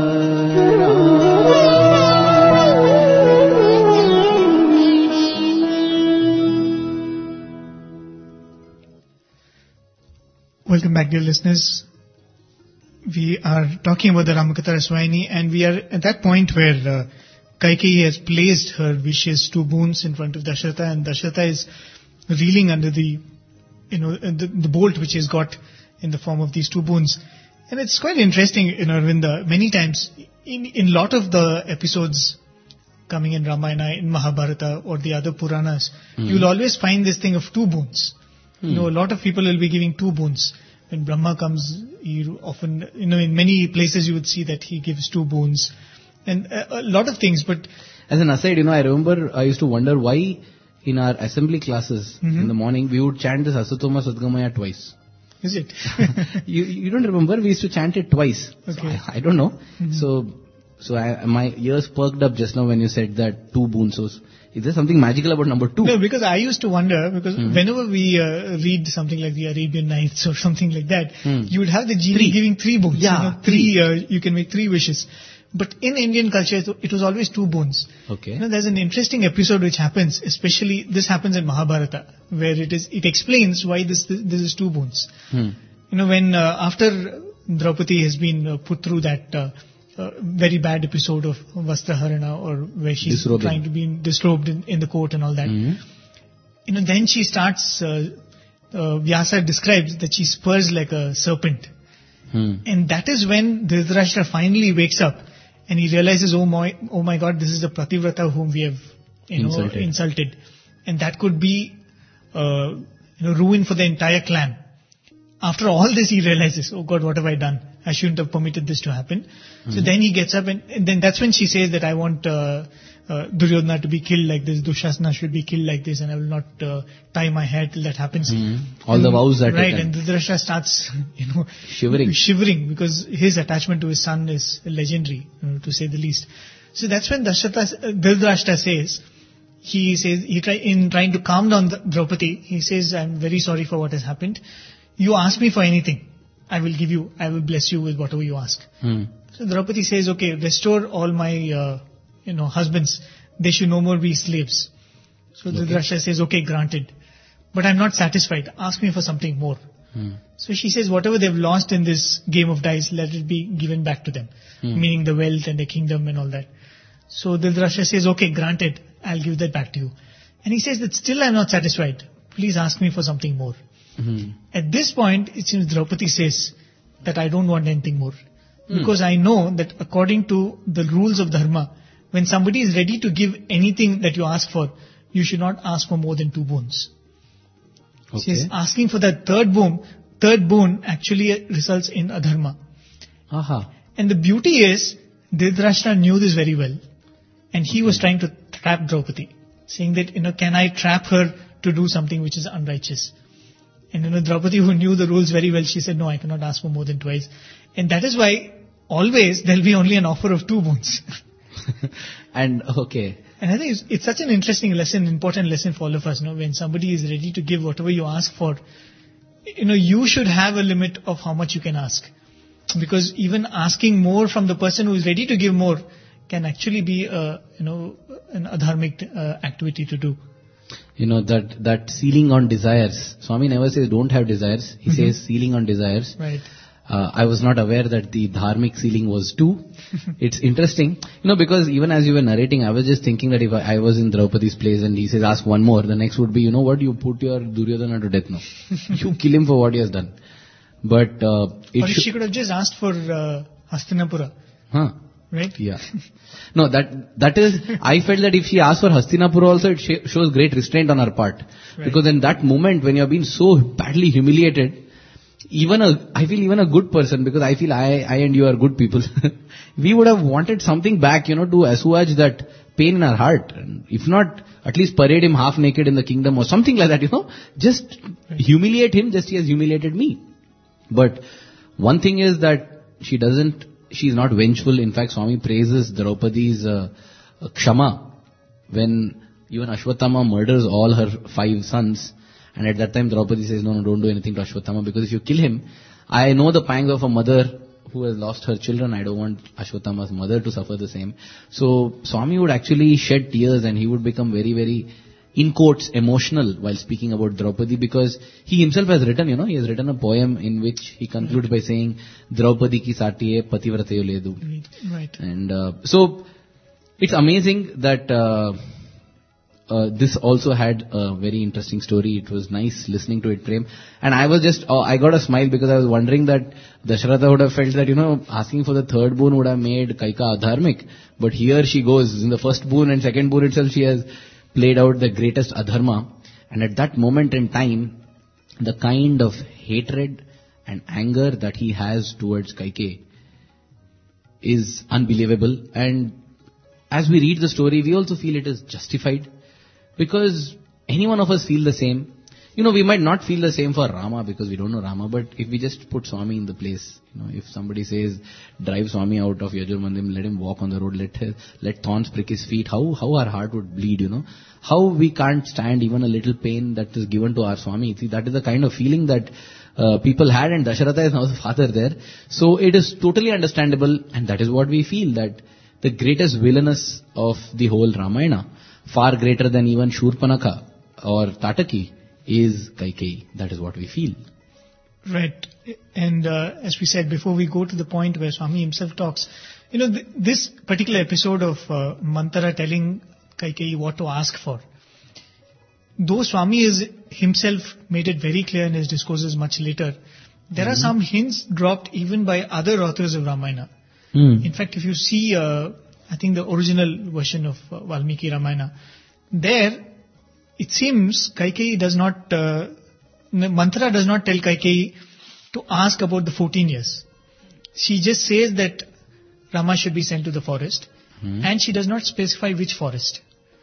Welcome back, dear listeners. We are talking about the Ramakatha Raswayini, and we are at that point where Kaikeyi has placed her wishes, 2 boons, in front of Dasharatha, and Dasharatha is reeling under the bolt which he's got in the form of these 2 boons. And it's quite interesting, Arvinda, many times in lot of the episodes coming in Ramayana, in Mahabharata or the other Puranas, you'll always find this thing of 2 boons. A lot of people will be giving 2 boons. When Brahma comes, he often, in many places you would see that he gives 2 boons. And a lot of things, but... As an aside, I remember I used to wonder why in our assembly classes in the morning we would chant this Asatoma Sadgamaya twice. Is it? You don't remember? We used to chant it twice. Okay. So I don't know. So So my ears perked up just now when you said that 2 boons. So is there something magical about number 2? No, because I used to wonder, because whenever we read something like the Arabian Nights or something like that, you would have the genie giving 3 boons. Yeah, you can make 3 wishes. But in Indian culture, it was always 2 boons. Okay. There's an interesting episode which happens, especially this happens in Mahabharata, where it explains why this is 2 boons. When after Draupadi has been put through that very bad episode of Vastraharana, or where she's trying to be disrobed in the court and all that, then she starts, Vyasa describes that she spurs like a serpent. And that is when Dhritarashtra finally wakes up and he realizes, oh my God, this is the Pativrata whom we have insulted. And that could be ruin for the entire clan. After all this, he realizes, oh God, what have I done? I shouldn't have permitted this to happen. So then he gets up, and then that's when she says that I want Duryodhana to be killed like this, Dushasana should be killed like this, and I will not tie my hair till that happens. All the vows that right, and Dhritarashtra starts, shivering because his attachment to his son is legendary, to say the least. So that's when Dhritarashtra says, in trying to calm down Draupadi, he says, I'm very sorry for what has happened. You ask me for anything, I will bless you with whatever you ask. So Draupadi says, okay, restore all my, husbands. They should no more be slaves. So Dhritarashtra says, okay, granted. But I'm not satisfied. Ask me for something more. So she says, whatever they've lost in this game of dice, let it be given back to them. Meaning the wealth and the kingdom and all that. So Dhritarashtra says, okay, granted, I'll give that back to you. And he says that still I'm not satisfied. Please ask me for something more. At this point, it seems Draupadi says that I don't want anything more. Because I know that according to the rules of Dharma, when somebody is ready to give anything that you ask for, you should not ask for more than 2 boons. Okay. She is asking for that third boon actually results in adharma. And the beauty is, Dhritarashtra knew this very well. And he was trying to trap Draupadi, saying that, can I trap her to do something which is unrighteous? And Draupadi, who knew the rules very well, she said, no, I cannot ask for more than twice. And that is why always there'll be only an offer of 2 boons. And okay. And I think it's such an interesting lesson, important lesson for all of us. When somebody is ready to give whatever you ask for, you should have a limit of how much you can ask. Because even asking more from the person who is ready to give more can actually be, an adharmic activity to do. That ceiling on desires. Swami never says don't have desires. He says ceiling on desires. Right. I was not aware that the dharmic ceiling was 2. It's interesting. Because even as you were narrating, I was just thinking that if I was in Draupadi's place and he says ask one more, the next would be, you put your Duryodhana to death now. You kill him for what he has done. But she could have just asked for Hastinapura. Right? Yeah. No, that is, I felt that if she asked for Hastinapura also, it shows great restraint on her part. Right. Because in that moment, when you have been so badly humiliated, I feel even a good person, because I feel I and you are good people, we would have wanted something back, to assuage that pain in our heart. And if not, at least parade him half naked in the kingdom or something like that, just humiliate him just he has humiliated me. But one thing is that she's not vengeful. In fact, Swami praises Draupadi's kshama when even Ashwatthama murders all her 5 sons. And at that time, Draupadi says, no, don't do anything to Ashwatthama, because if you kill him, I know the pangs of a mother who has lost her children. I don't want Ashwatthama's mother to suffer the same. So Swami would actually shed tears and he would become very, very, in quotes, emotional while speaking about Draupadi, because he himself has written, he has written a poem in which he concludes by saying, Draupadi ki satiye pativratayo ledu. Right. And so it's amazing that this also had a very interesting story. It was nice listening to it, Prem. And I was just, I got a smile because I was wondering that Dasharatha would have felt that, asking for the third boon would have made Kaika adharmic. But here she goes, in the first boon and second boon itself, she has played out the greatest adharma. And at that moment in time, the kind of hatred and anger that he has towards Kaikeyi is unbelievable. And as we read the story, we also feel it is justified. Because any one of us feel the same. we might not feel the same for Rama because we don't know Rama, but if we just put Swami in the place, if somebody says, drive Swami out of Yajurmandim, let him walk on the road, let thorns prick his feet, how our heart would bleed, How we can't stand even a little pain that is given to our Swami. See, that is the kind of feeling that people had, and Dasharatha is now the father there. So it is totally understandable, and that is what we feel, that the greatest villainess of the whole Ramayana, far greater than even Shurpanakha or Tataki, is Kaikeyi. That is what we feel. Right. And as we said, before we go to the point where Swami himself talks, this particular episode of Manthara telling Kaikeyi what to ask for, though Swami is himself made it very clear in his discourses much later, there are some hints dropped even by other authors of Ramayana. In fact, if you see, I think the original version of Valmiki Ramayana, there it seems Kaikeyi does not, Manthara does not tell Kaikeyi to ask about the 14 years. She just says that Rama should be sent to the forest, and she does not specify which forest.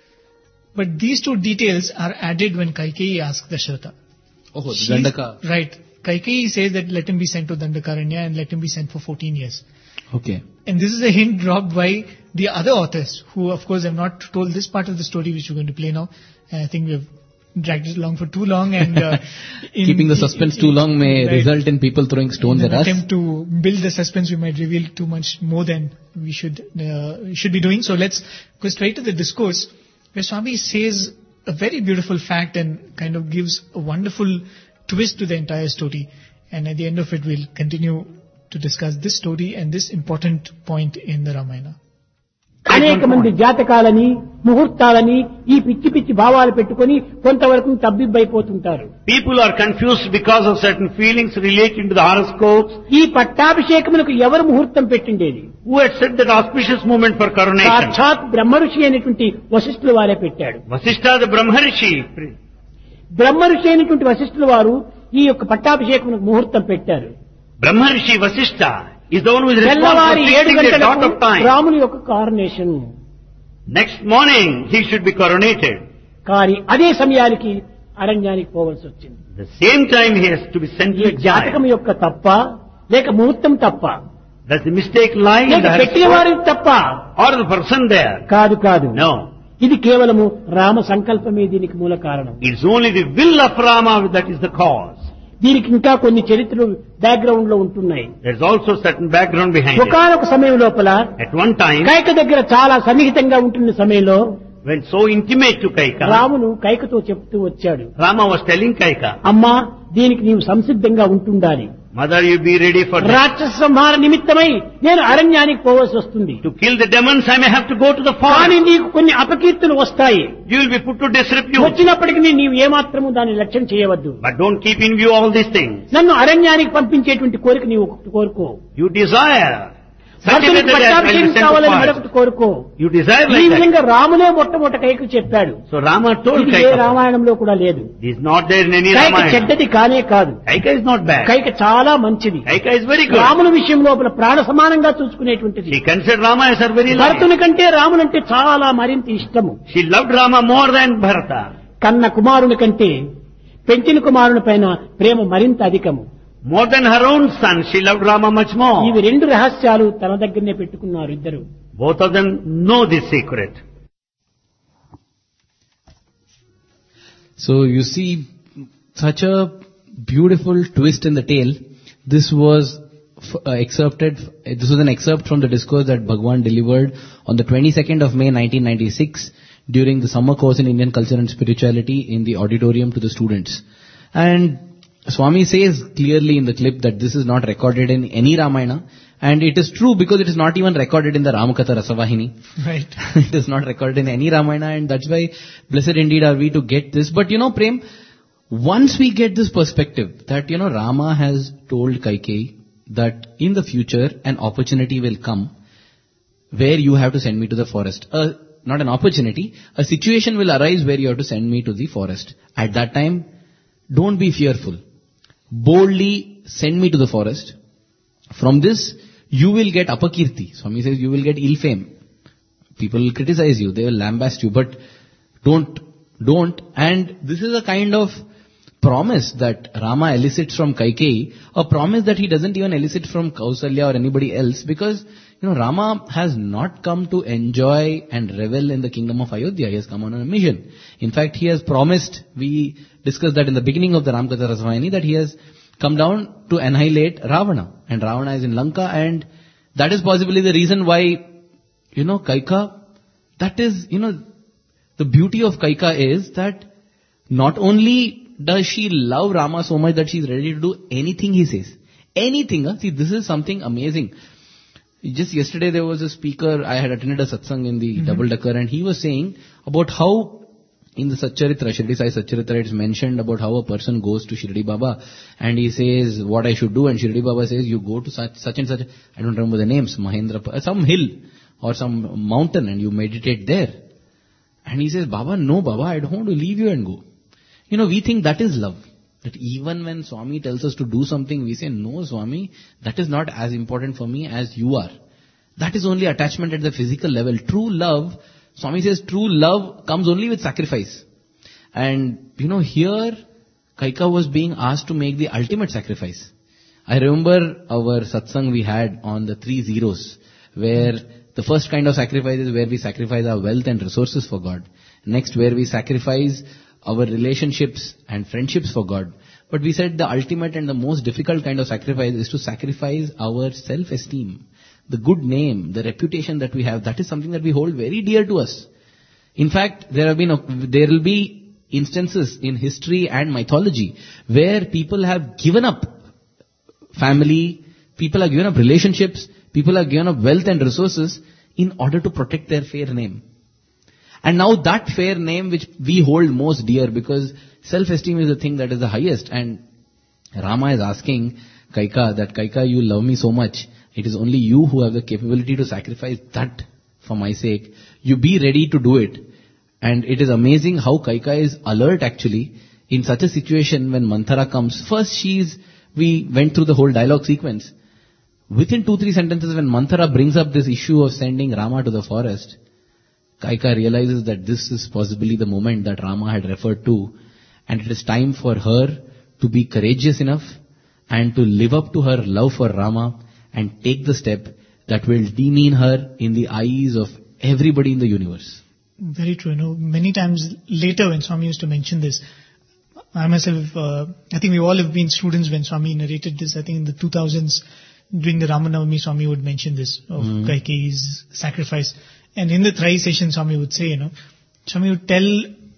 But these two details are added when Kaikeyi asks Dasharatha. Oh, Dandaka. Right. Kaikeyi says that let him be sent to Dandakaranya and let him be sent for 14 years. Okay. And this is a hint dropped by the other authors, who of course have not told this part of the story which we're going to play now. And I think we've dragged it along for too long, and keeping the suspense too long may result in people throwing stones at us. In an attempt to build the suspense, we might reveal too much more than we should be doing. So let's go straight to the discourse, where Swami says a very beautiful fact and kind of gives a wonderful twist to the entire story. And at the end of it, we'll continue to discuss this story and this important point in the Ramayana. అనేక మంది జాతకాలని ముహూర్తాలని ఈ పిచ్చి పిచ్చి భావాలు పెట్టుకొని కొంతవరకు తబ్బిబ్బైపోతుంటారు. People are confused because of certain feelings relating to the horoscopes. ఈ పట్టాభిషేకమునకు ఎవరు ముహూర్తం పెట్టిండేది? Who had set that auspicious moment for coronation? సాక్షాత్ బ్రహ్మఋషి అయినటువంటి వశిష్ఠుల వారే పెట్టాడు. Vasishtha, the Brahmarishi. బ్రహ్మఋషి అయినటువంటి వశిష్ఠుల వారు ఈ యొక్క పట్టాభిషేకమునకు ముహూర్తం పెట్టారు. Brahmarishi Vasishtha is the one who is తెల్లవారి responsible for fixing the dot of time. రాముని యొక్క కారణేషన్. Next morning he should be coronated. కానీ అదే సమయానికి అరణ్యానికి పోవలసి వచ్చింది. The same time he has to be sent to ఈ జాతకం exile. యొక్క తప్ప లేక ముహూర్తం తప్ప Does the mistake lie in లేక the పెట్టిన వారి horoscope తప్ప or the person there? కాదు కాదు. No. ఇది కేవలము రామ సంకల్పమే దీనికి మూల కారణం. It's only the will of Rama that is the cause. దీనికి ఇంకా కొన్ని చరిత్రలు బ్యాక్గ్రౌండ్ లో ఉంటున్నాయి. There's also certain background behind it. ఒకానొక సమయం లోపల At one time, కైక దగ్గర చాలా సన్నిహితంగా ఉంటున్న సమయంలో when so intimate to Kaika, రామును కైకతో చెప్తూ వచ్చాడు, Rama was telling Kaika, అమ్మా దీనికి నీవు సంసిద్ధంగా ఉంటుండాలి. Mother, you be ready for that. రాక్షస సంహార నిమిత్తమై నేను అరణ్యానికి పోవలసి వస్తుంది. To kill the demons, I may have to go to the కానీ forest. నీకు కొన్ని అపకీర్తులు వస్తాయి. You will be put to disrepute. వచ్చినప్పటికీ నీవు ఏమాత్రము దాన్ని లక్ష్యం చేయవద్దు. But don't keep in view all these things. నన్ను అరణ్యానికి పంపించేటువంటి కోరిక నీవు ఒకటి కోరుకో. You desire such a భర్తనికి method as I will పట్టాభిషేకం send to కావాలని forest. మరొకటి కోరుకో. You desire ఈ like that. విధంగా రామునే మొట్టమొదట కైకు చెప్పాడు. So Rama told ఇది ఏ Kaika, రామాయణంలో కూడా లేదు. this is not there in any Kaika Ramayana. చెడ్డది కానే కాదు. Kaika is not bad. Kaika చాలా మంచిది. Kaika is very good. రాముని విషయం లోపల ప్రాణ సమానంగా చూసుకునేటువంటిది. She considered Rama as her very life. భరతుని కంటే రామునంటే చాలా మరింత ఇష్టము. She loved Rama more than Bharata. కన్న కుమారుని కంటే పెంచిన కుమారుని పైన ప్రేమ మరింత అధికము. More than her own son, she loved Rama much more. ఇవి రెండు రహస్యాలు తన దగ్గరనే పెట్టుకున్నారు ఇద్దరు. Both of them know this secret. So you see such a beautiful twist in the tale. This was an excerpt from the discourse that Bhagwan delivered on the 22nd of May 1996 during the summer course in Indian culture and spirituality in the auditorium to the students. And Swami says clearly in the clip that this is not recorded in any Ramayana, and it is true because it is not even recorded in the Ramakatha Rasavahini. Right. It is not recorded in any Ramayana, and that's why blessed indeed are we to get this. But Prem, once we get this perspective that, Rama has told Kaikeyi that in the future an opportunity will come where you have to send me to the forest. Not an opportunity, a situation will arise where you have to send me to the forest. At that time, don't be fearful. Boldly send me to the forest. From this, you will get apakirti. Swami says you will get ill fame. People will criticize you, they will lambast you, but don't. And this is a kind of promise that Rama elicits from Kaikeyi, a promise that he doesn't even elicit from Kausalya or anybody else, because, Rama has not come to enjoy and revel in the kingdom of Ayodhya. He has come on a mission. In fact, he has promised, we discussed that in the beginning of the Ramakatha Rasavayani, that he has come down to annihilate Ravana. And Ravana is in Lanka, and that is possibly the reason why, Kaika, that is, the beauty of Kaika is that not only does she love Rama so much that she is ready to do anything he says. Anything. See, this is something amazing. Just yesterday there was a speaker, I had attended a satsang in the double-decker, and he was saying about how in the Satcharitra, Shirdi Sai Satcharitra, it's mentioned about how a person goes to Shirdi Baba and he says what I should do, and Shirdi Baba says you go to such and such, I don't remember the names, Mahendra, some hill or some mountain, and you meditate there. And he says, no Baba, I don't want to leave you and go. We think that is love. That even when Swami tells us to do something, we say, no Swami, that is not as important for me as you are. That is only attachment at the physical level. True love, Swami says, true love comes only with sacrifice. And, here, Kaika was being asked to make the ultimate sacrifice. I remember our satsang we had on the 3 zeros, where the first kind of sacrifice is where we sacrifice our wealth and resources for God. Next, where we sacrifice our relationships and friendships for God. But we said the ultimate and the most difficult kind of sacrifice is to sacrifice our self-esteem. The good name, the reputation that we have, that is something that we hold very dear to us. In fact, there will be instances in history and mythology where people have given up family, people have given up relationships, people have given up wealth and resources in order to protect their fair name. And now that fair name which we hold most dear, because self-esteem is the thing that is the highest. And Rama is asking Kaika that, Kaika, you love me so much. It is only you who have the capability to sacrifice that for my sake. You be ready to do it. And it is amazing how Kaika is alert actually in such a situation when Manthara comes. First we went through the whole dialogue sequence. Within 2-3 sentences when Manthara brings up this issue of sending Rama to the forest, Kaika realizes that this is possibly the moment that Rama had referred to, and it is time for her to be courageous enough and to live up to her love for Rama and take the step that will demean her in the eyes of everybody in the universe. Very true. Many times later when Swami used to mention this, I myself, I think we all have been students when Swami narrated this. I think in the 2000s, during the Ramanavami, Swami would mention this of Kaikeyi's sacrifice. And in the Trai session, Swami would say, Swami would tell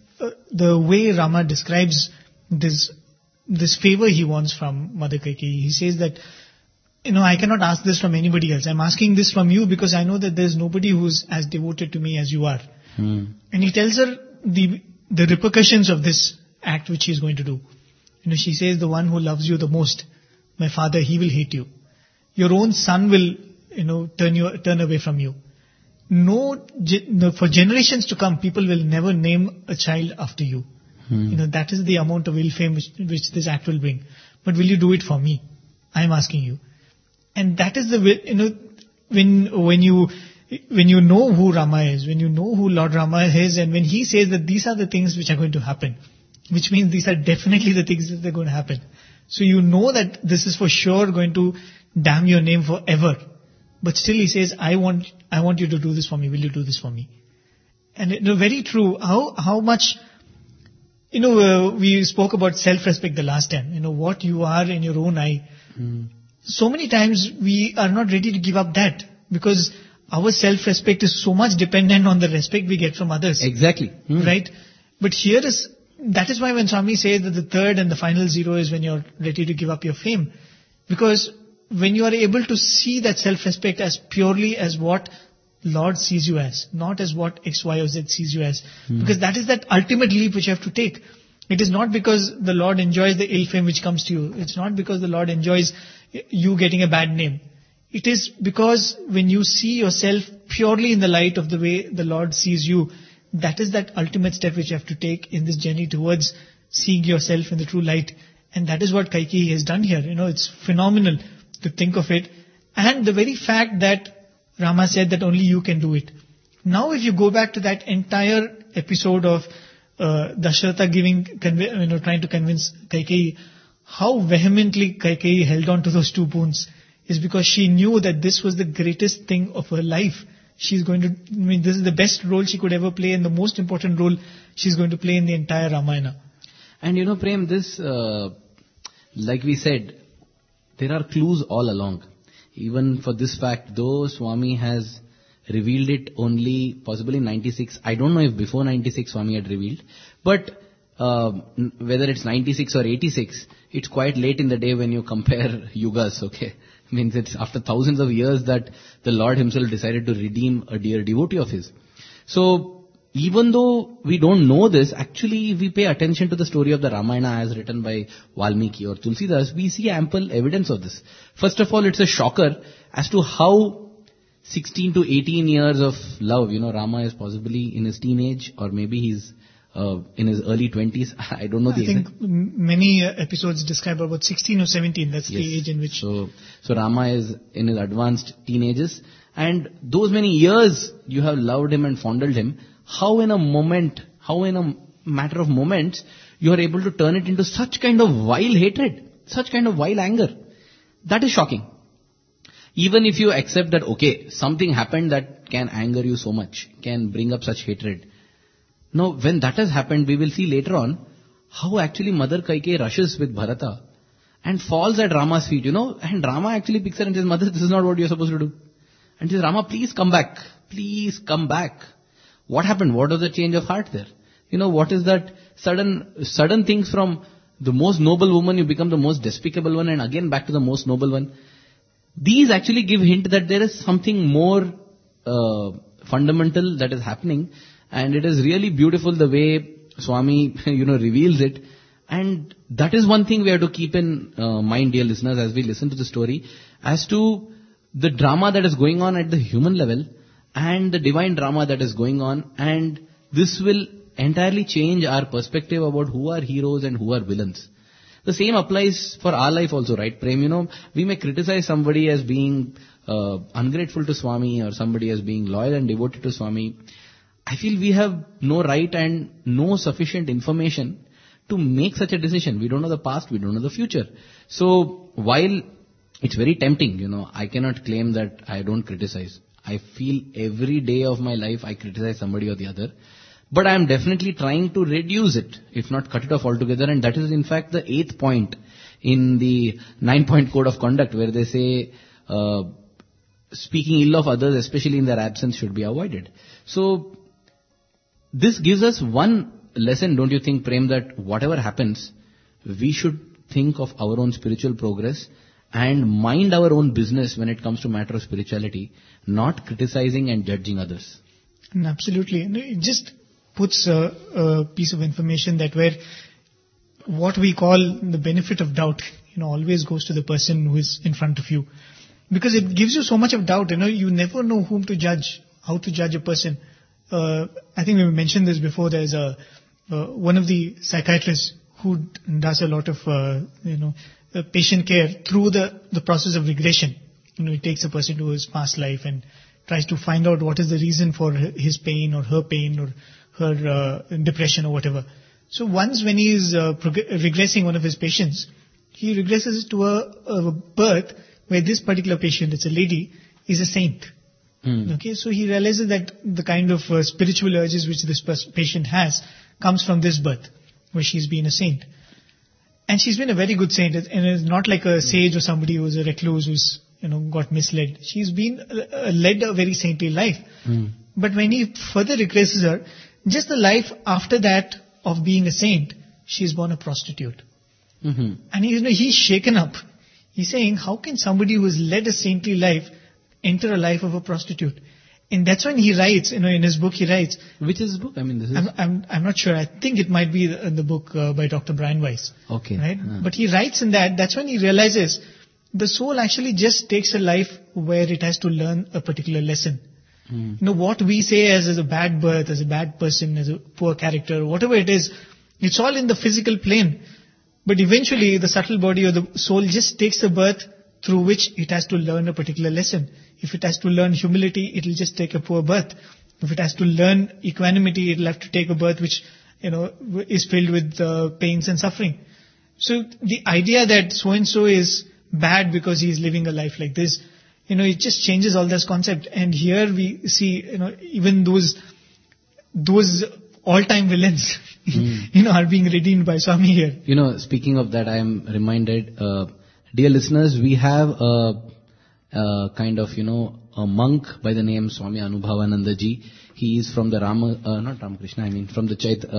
the way Rama describes this favor he wants from Mother Kaikeyi. He says that, I cannot ask this from anybody else. I'm asking this from you because I know that there's nobody who's as devoted to me as you are. And he tells her the repercussions of this act which he's going to do. She says, the one who loves you the most, my father, he will hate you. Your own son will, turn away from you. For generations to come, people will never name a child after you. That is the amount of ill fame which this act will bring. But will you do it for me? I am asking you. And that is when you know who Rama is, when you know who Lord Rama is, and when he says that these are the things which are going to happen, which means these are definitely the things that are going to happen. So you know that this is for sure going to damn your name forever. But still he says, I want you to do this for me. Will you do this for me? And very true. How much, we spoke about self-respect the last time. What you are in your own eye. So many times we are not ready to give up that because our self-respect is so much dependent on the respect we get from others. Exactly. Right? But that is why when Swami says that the third and the final zero is when you're ready to give up your fame. Because when you are able to see that self-respect as purely as what Lord sees you as, not as what X, Y or Z sees you as. Because that is that ultimate leap which you have to take. It is not because the Lord enjoys the ill fame which comes to you. It's not because the Lord enjoys you getting a bad name. It is because when you see yourself purely in the light of the way the Lord sees you, that is that ultimate step which you have to take in this journey towards seeing yourself in the true light. And that is what Kaikeyi has done here. It's phenomenal to think of it. And the very fact that Rama said that only you can do it. Now if you go back to that entire episode of Dasharatha trying to convince Kaikeyi, how vehemently Kaikeyi held on to those 2 boons is because she knew that this was the greatest thing of her life. She's going to, this is the best role she could ever play and the most important role she's going to play in the entire Ramayana. And Prem, this, like we said, there are clues all along. Even for this fact, though Swami has revealed it only possibly in 96, I don't know if before 96 Swami had revealed, but whether it's 96 or 86, it's quite late in the day when you compare yugas, okay? Means it's after thousands of years that the Lord himself decided to redeem a dear devotee of his. So, even though we don't know this, actually we pay attention to the story of the Ramayana as written by Valmiki or Tulsidas, we see ample evidence of this. First of all, it's a shocker as to how 16 to 18 years of love, Rama is possibly in his teenage or maybe he's in his early 20s. I don't know the exact. I think many episodes describe about 16 or 17. That's the age in which. So Rama is in his advanced teenagers. And those many years you have loved him and fondled him. How in a matter of moments, you are able to turn it into such kind of vile hatred, such kind of vile anger. That is shocking. Even if you accept that, okay, something happened that can anger you so much, can bring up such hatred. Now, when that has happened, we will see later on how actually Mother Kaikeyi rushes with Bharata and falls at Rama's feet, and Rama actually picks her and says, Mother, this is not what you're supposed to do. And she says, Rama, please come back. Please come back. What happened? What was the change of heart there? What is that sudden things from the most noble woman, you become the most despicable one and again back to the most noble one. These actually give hint that there is something more fundamental that is happening. And it is really beautiful the way Swami, reveals it. And that is one thing we have to keep in mind, dear listeners, as we listen to the story, as to the drama that is going on at the human level and the divine drama that is going on. And this will entirely change our perspective about who are heroes and who are villains. The same applies for our life also, right, Prem? We may criticize somebody as being ungrateful to Swami or somebody as being loyal and devoted to Swami. I feel we have no right and no sufficient information to make such a decision. We don't know the past, we don't know the future. So, while it's very tempting, I cannot claim that I don't criticize. I feel every day of my life I criticize somebody or the other. But I am definitely trying to reduce it, if not cut it off altogether. And that is in fact the 8th point in the 9-point code of conduct, where they say speaking ill of others, especially in their absence, should be avoided. So, this gives us one lesson, don't you think, Prem, that whatever happens, we should think of our own spiritual progress and mind our own business when it comes to matter of spirituality, not criticizing and judging others. Absolutely. It just puts a piece of information that where what we call the benefit of doubt, always goes to the person who is in front of you. Because it gives you so much of doubt, you never know whom to judge, how to judge a person. I think we mentioned this before. There's one of the psychiatrists who does a lot of, patient care through the process of regression. He takes a person to his past life and tries to find out what is the reason for his pain or her depression or whatever. So once when he is regressing one of his patients, he regresses to a birth where this particular patient, it's a lady, is a saint. Okay, so he realizes that the kind of spiritual urges which this patient has comes from this birth, where she's been a saint. And she's been a very good saint, and it's not like a sage or somebody who's a recluse who's, got misled. She's been led a very saintly life. But when he further regresses her, just the life after that of being a saint, she's born a prostitute. And he's shaken up. He's saying, how can somebody who has led a saintly life enter a life of a prostitute? And that's when he writes, in his book he writes. Which is his book? This is... I'm not sure. I think it might be the book by Dr. Brian Weiss. Okay. Right? But he writes in that's when he realizes the soul actually just takes a life where it has to learn a particular lesson. What we say as a bad birth, as a bad person, as a poor character, whatever it is, it's all in the physical plane. But eventually the subtle body or the soul just takes a birth through which it has to learn a particular lesson. If it has to learn humility, it will just take a poor birth. If it has to learn equanimity, it will have to take a birth which is filled with pains and suffering. So the idea that so-and-so is bad because he's living a life like this, it just changes all this concept. And here we see, even those all-time villains, are being redeemed by Swami here. Speaking of that, I am reminded, dear listeners, we have a kind of, a monk by the name Swami Anubhavananda ji. He is from the not Ramakrishna, from the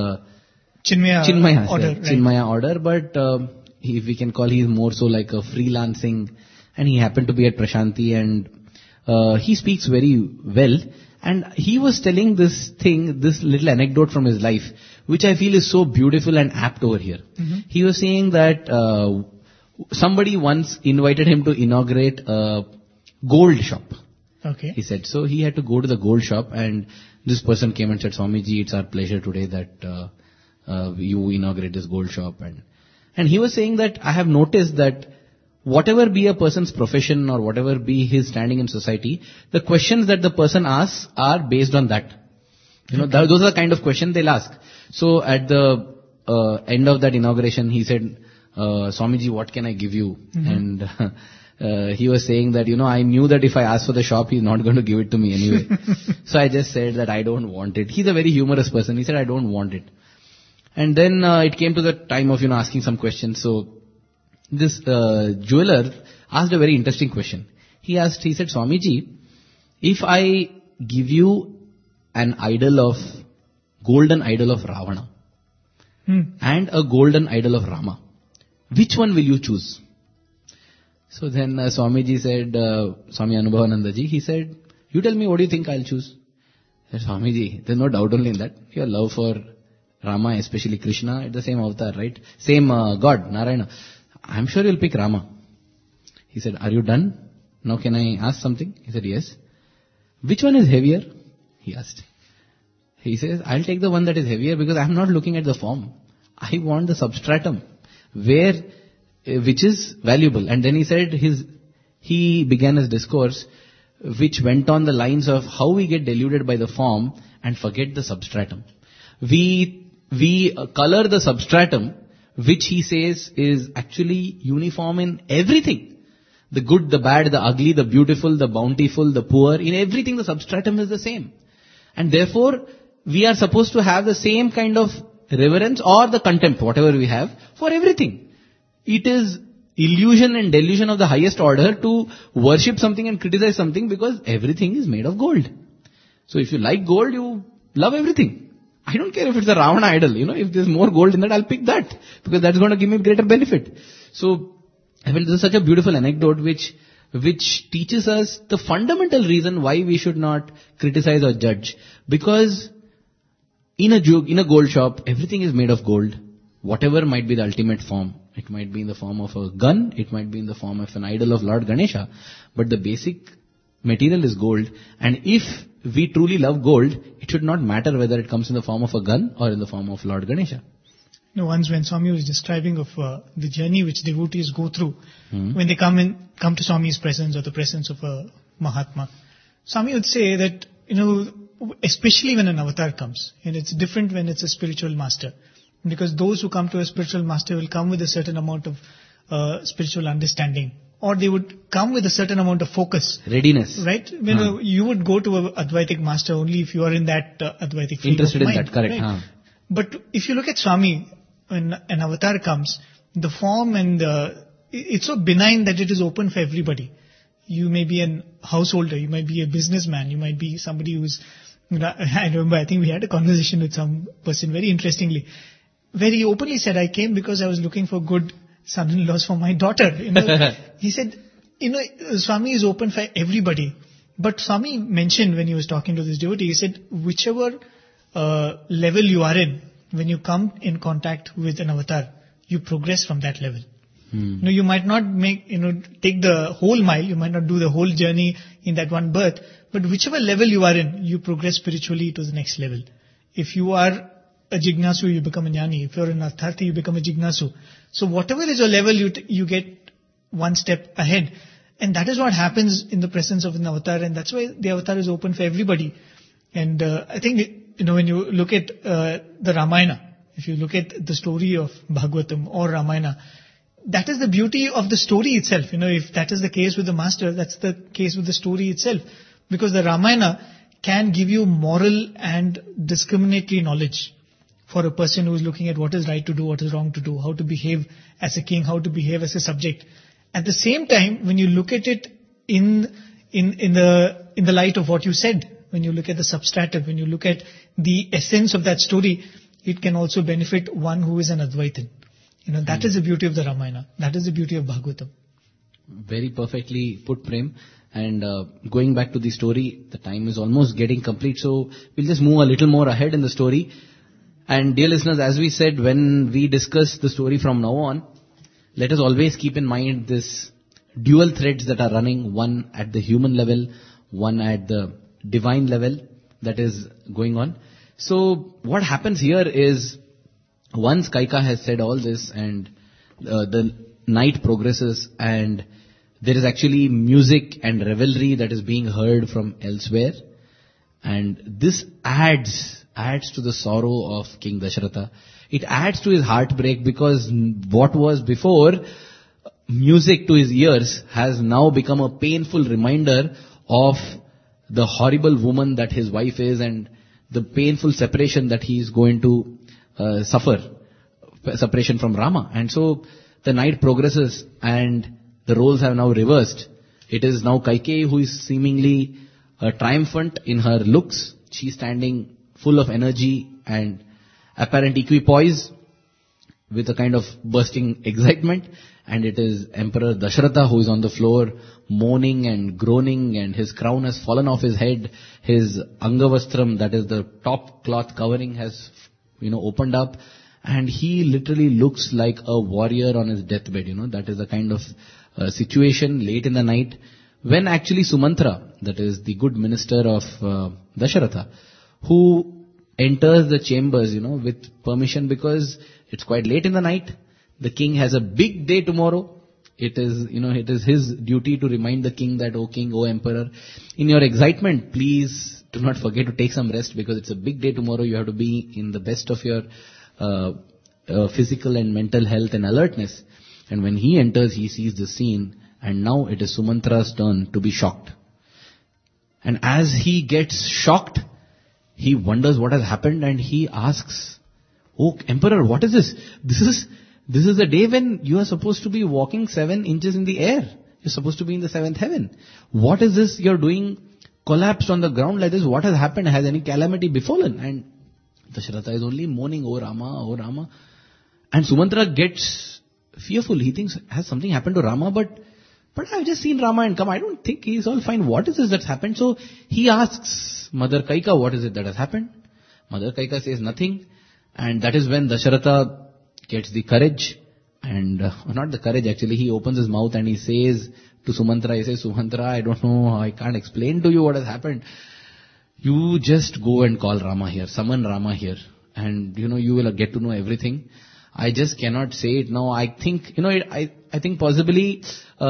Chinmaya order. Right. Chinmaya order, but if we can call, he is more so like a freelancing, and he happened to be at Prashanti, and he speaks very well. And he was telling this little anecdote from his life, which I feel is so beautiful and apt over here. Mm-hmm. He was saying that somebody once invited him to inaugurate a gold shop. Okay. He said, so he had to go to the gold shop, and this person came and said, Swamiji, it's our pleasure today that you inaugurate this gold shop. And he was saying that I have noticed that whatever be a person's profession or whatever be his standing in society, the questions that the person asks are based on that. Those are the kind of questions they'll ask. So at the end of that inauguration, he said, Swamiji, what can I give you? Mm-hmm. And he was saying that, I knew that if I asked for the shop, he's not going to give it to me anyway. So I just said that I don't want it. He's a very humorous person. He said, I don't want it. And then it came to the time of, asking some questions. So this jeweler asked a very interesting question. He said, Swamiji, if I give you an golden idol of Ravana and a golden idol of Rama, which one will you choose? So then Swamiji said, Swami Anubhavanandaji, he said, you tell me, what do you think I'll choose? I said, Swamiji, there's no doubt only in that. Your love for Rama, especially Krishna, it's the same avatar, right? Same God, Narayana. I'm sure you'll pick Rama. He said, are you done? Now can I ask something? He said, yes. Which one is heavier? He asked. He says, I'll take the one that is heavier because I'm not looking at the form. I want the substratum, which is valuable. And then he said, he began his discourse, which went on the lines of how we get deluded by the form and forget the substratum. We color the substratum, which he says is actually uniform in everything. The good, the bad, the ugly, the beautiful, the bountiful, the poor, in everything the substratum is the same. And therefore, we are supposed to have the same kind of reverence or the contempt, whatever we have, for everything. It is illusion and delusion of the highest order to worship something and criticize something because everything is made of gold. So if you like gold, you love everything. I don't care if it's a Ravana idol. If there's more gold in that, I'll pick that because that's going to give me greater benefit. So I feel this is such a beautiful anecdote which teaches us the fundamental reason why we should not criticize or judge. Because in a gold shop, everything is made of gold. Whatever might be the ultimate form. It might be in the form of a gun. It might be in the form of an idol of Lord Ganesha. But the basic material is gold. And if we truly love gold, it should not matter whether it comes in the form of a gun or in the form of Lord Ganesha. Once when Swami was describing of the journey which devotees go through when they come to Swami's presence or the presence of a Mahatma, Swami would say that, especially when an avatar comes, and it's different when it's a spiritual master. Because those who come to a spiritual master will come with a certain amount of spiritual understanding. Or they would come with a certain amount of focus. Readiness. Right? You would go to a Advaitic master only if you are in that Advaitic field interested of in mind, that, correct. Right? But if you look at Swami, when an avatar comes, the form and it's so benign that it is open for everybody. You may be a householder, you might be a businessman, you might be somebody who's, I remember, I think we had a conversation with some person very interestingly, where he openly said, I came because I was looking for good son-in-laws for my daughter. He said, Swami is open for everybody. But Swami mentioned when he was talking to this devotee, he said, whichever level you are in, when you come in contact with an avatar, you progress from that level. You might not take the whole mile, you might not do the whole journey in that one birth, but whichever level you are in, you progress spiritually to the next level. If you are a Jignasu, you become a Jnani. If you're an Artharthi, you become a Jignasu. So whatever is your level, you get one step ahead. And that is what happens in the presence of an avatar, and that's why the avatar is open for everybody. And I think, when you look at the Ramayana, if you look at the story of Bhagavatam or Ramayana, that is the beauty of the story itself. If that is the case with the master, that's the case with the story itself. Because the Ramayana can give you moral and discriminatory knowledge for a person who is looking at what is right to do, what is wrong to do, how to behave as a king, how to behave as a subject. At the same time, when you look at it in the light of what you said, when you look at the substrative, when you look at the essence of that story, it can also benefit one who is an Advaitin. That is the beauty of the Ramayana. That is the beauty of Bhagavatam. Very perfectly put, Prem. And going back to the story, the time is almost getting complete, so we'll just move a little more ahead in the story. And dear listeners, as we said, when we discuss the story from now on, let us always keep in mind this dual threads that are running, one at the human level, one at the divine level that is going on. So what happens here is, once Kaika has said all this and the night progresses and there is actually music and revelry that is being heard from elsewhere, and this adds to the sorrow of King Dasharatha. It adds to his heartbreak, because what was before music to his ears has now become a painful reminder of the horrible woman that his wife is and the painful separation that he is going to suffer, separation from Rama. And so the night progresses and the roles have now reversed. It is now Kaikeyi who is seemingly triumphant in her looks. She is standing full of energy and apparent equipoise with a kind of bursting excitement. And it is Emperor Dasharatha who is on the floor moaning and groaning, and his crown has fallen off his head. His Angavastram, that is the top cloth covering, has opened up, and he literally looks like a warrior on his deathbed. That is the kind of situation late in the night, when actually Sumantra, that is the good minister of Dasharatha, who enters the chambers, with permission, because it's quite late in the night. The king has a big day tomorrow. It is his duty to remind the king that, O king, O emperor, in your excitement, please do not forget to take some rest, because it's a big day tomorrow. You have to be in the best of your physical and mental health and alertness. And when he enters, he sees the scene, and now it is Sumantra's turn to be shocked. And as he gets shocked, he wonders what has happened, and he asks, "Oh, emperor, what is this? This is the day when you are supposed to be walking 7 inches in the air. You're supposed to be in the 7th heaven. What is this you're doing collapsed on the ground like this? What has happened? Has any calamity befallen?" And Dasharatha is only moaning, "Oh Rama, oh Rama." And Sumantra gets fearful. He thinks, has something happened to Rama? But I've just seen Rama and come. I don't think he's all fine. What is this that's happened? So he asks Mother Kaika, what is it that has happened? Mother Kaika says nothing. And that is when Dasharatha gets the courage, and not the courage actually, he opens his mouth and he says to Sumantra, "Sumantra, I don't know, I can't explain to you what has happened. You just go and call Rama here, summon Rama here, and you will get to know everything. I just cannot say it now. I think, I think possibly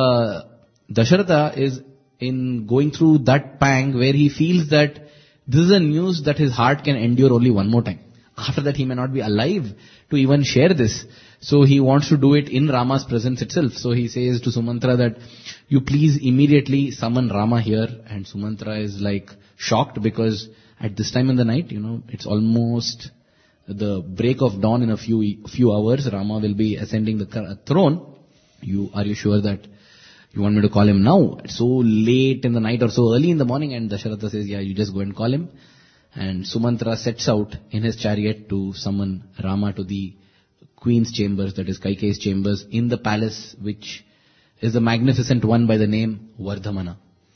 Dasharatha is in going through that pang where he feels that this is a news that his heart can endure only one more time. After that, he may not be alive to even share this. So he wants to do it in Rama's presence itself. So he says to Sumantra that, you please immediately summon Rama here. And Sumantra is like shocked, because at this time in the night, it's almost the break of dawn. In a few hours, Rama will be ascending the throne. Are you sure that you want me to call him now? It's so late in the night or so early in the morning. And Dasharatha says, yeah, you just go and call him. And Sumantra sets out in his chariot to summon Rama to the queen's chambers, that is Kaikeyi's chambers, in the palace, which is a magnificent one by the name Vardhamana.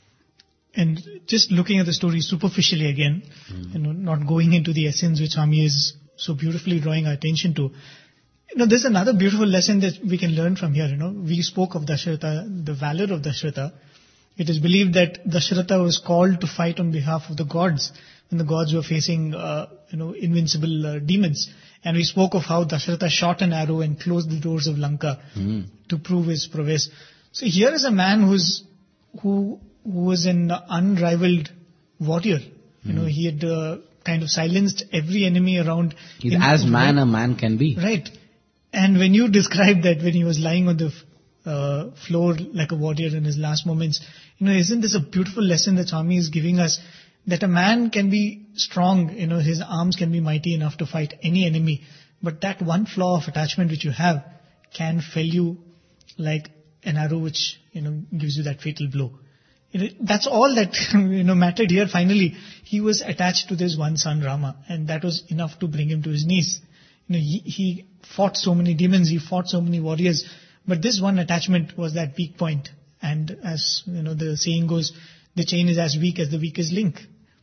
And just looking at the story superficially again, not going into the essence which Swami is so beautifully drawing our attention to, there's another beautiful lesson that we can learn from here. We spoke of Dasharatha, the valor of Dasharatha. It is believed that Dasharatha was called to fight on behalf of the gods when the gods were facing, invincible demons. And we spoke of how Dasharatha shot an arrow and closed the doors of Lanka to prove his prowess. So here is a man who was an unrivaled warrior. He had kind of silenced every enemy around. He's as man a man can be. Right. And when you described that when he was lying on the floor like a warrior in his last moments, isn't this a beautiful lesson that Swami is giving us? That a man can be strong, his arms can be mighty enough to fight any enemy. But that one flaw of attachment which you have can fell you like an arrow which, gives you that fatal blow. That's all that, mattered here. Finally, he was attached to this one son, Rama, and that was enough to bring him to his knees. He fought so many demons, he fought so many warriors, but this one attachment was that weak point. And as, the saying goes, the chain is as weak as the weakest link.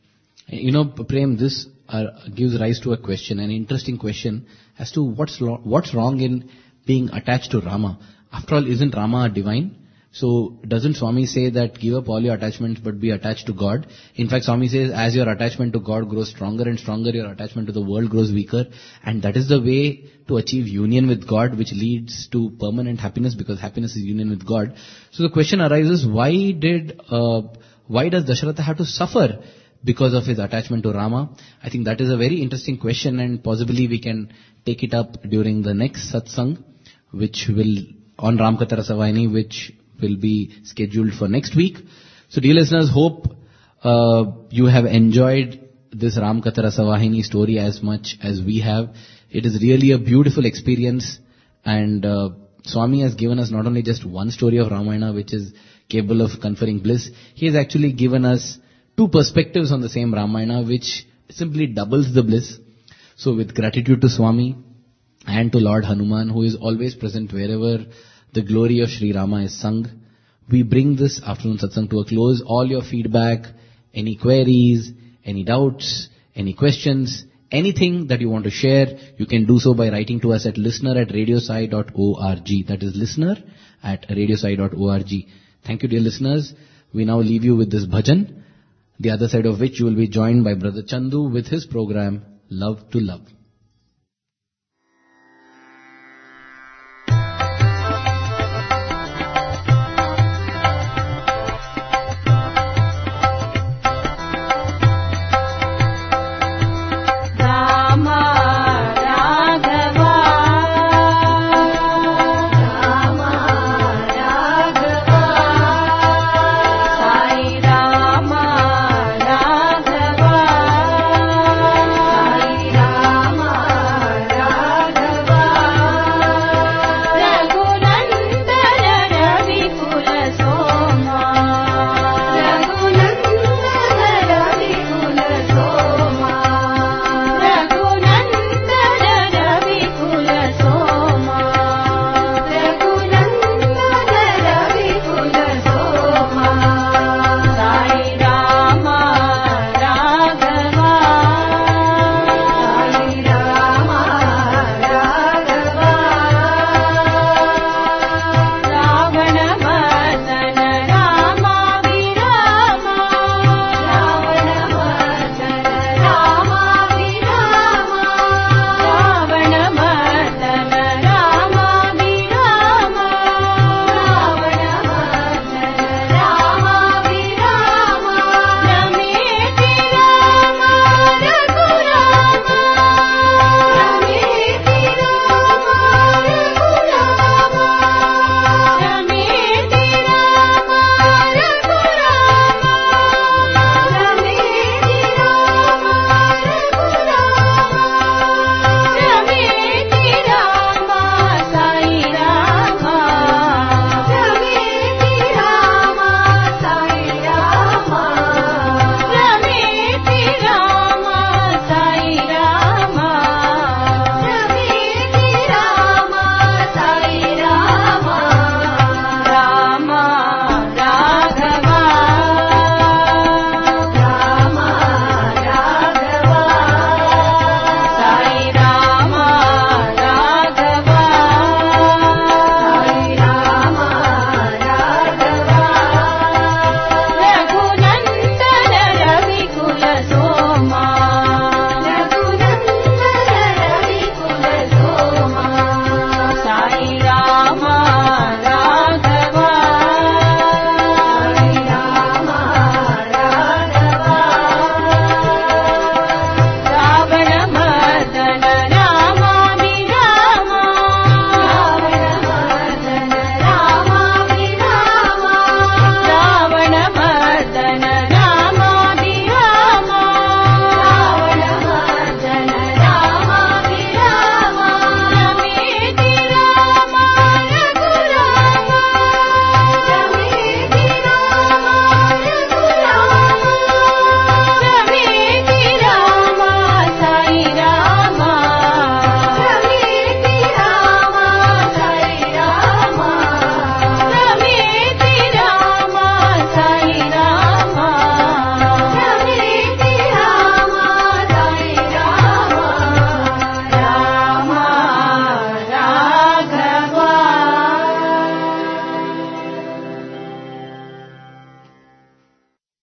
Prem, this gives rise to a question, an interesting question as to what's wrong in being attached to Rama. After all, isn't Rama divine? So doesn't Swami say that give up all your attachments but be attached to God? In fact, Swami says as your attachment to God grows stronger and stronger, your attachment to the world grows weaker. And that is the way to achieve union with God, which leads to permanent happiness, because happiness is union with God. So the question arises, why does Dasharatha have to suffer because of his attachment to Rama? I think that is a very interesting question, and possibly we can take it up during the next satsang, which will, on Ramkatha Rasavahini, which will be scheduled for next week. So dear listeners, hope you have enjoyed this Ramkatha Rasavahini story as much as we have. It is really a beautiful experience, and Swami has given us not only just one story of Ramayana which is capable of conferring bliss, he has actually given us two perspectives on the same Ramayana which simply doubles the bliss. So with gratitude to Swami and to Lord Hanuman, who is always present wherever the glory of Sri Rama is sung, we bring this afternoon satsang to a close. All your feedback, any queries, any doubts, any questions, anything that you want to share, you can do so by writing to us at listener@radiosai.org. That is listener@radiosai.org. Thank you, dear listeners. We now leave you with this bhajan, the other side of which you will be joined by Brother Chandu with his program, Love to Love.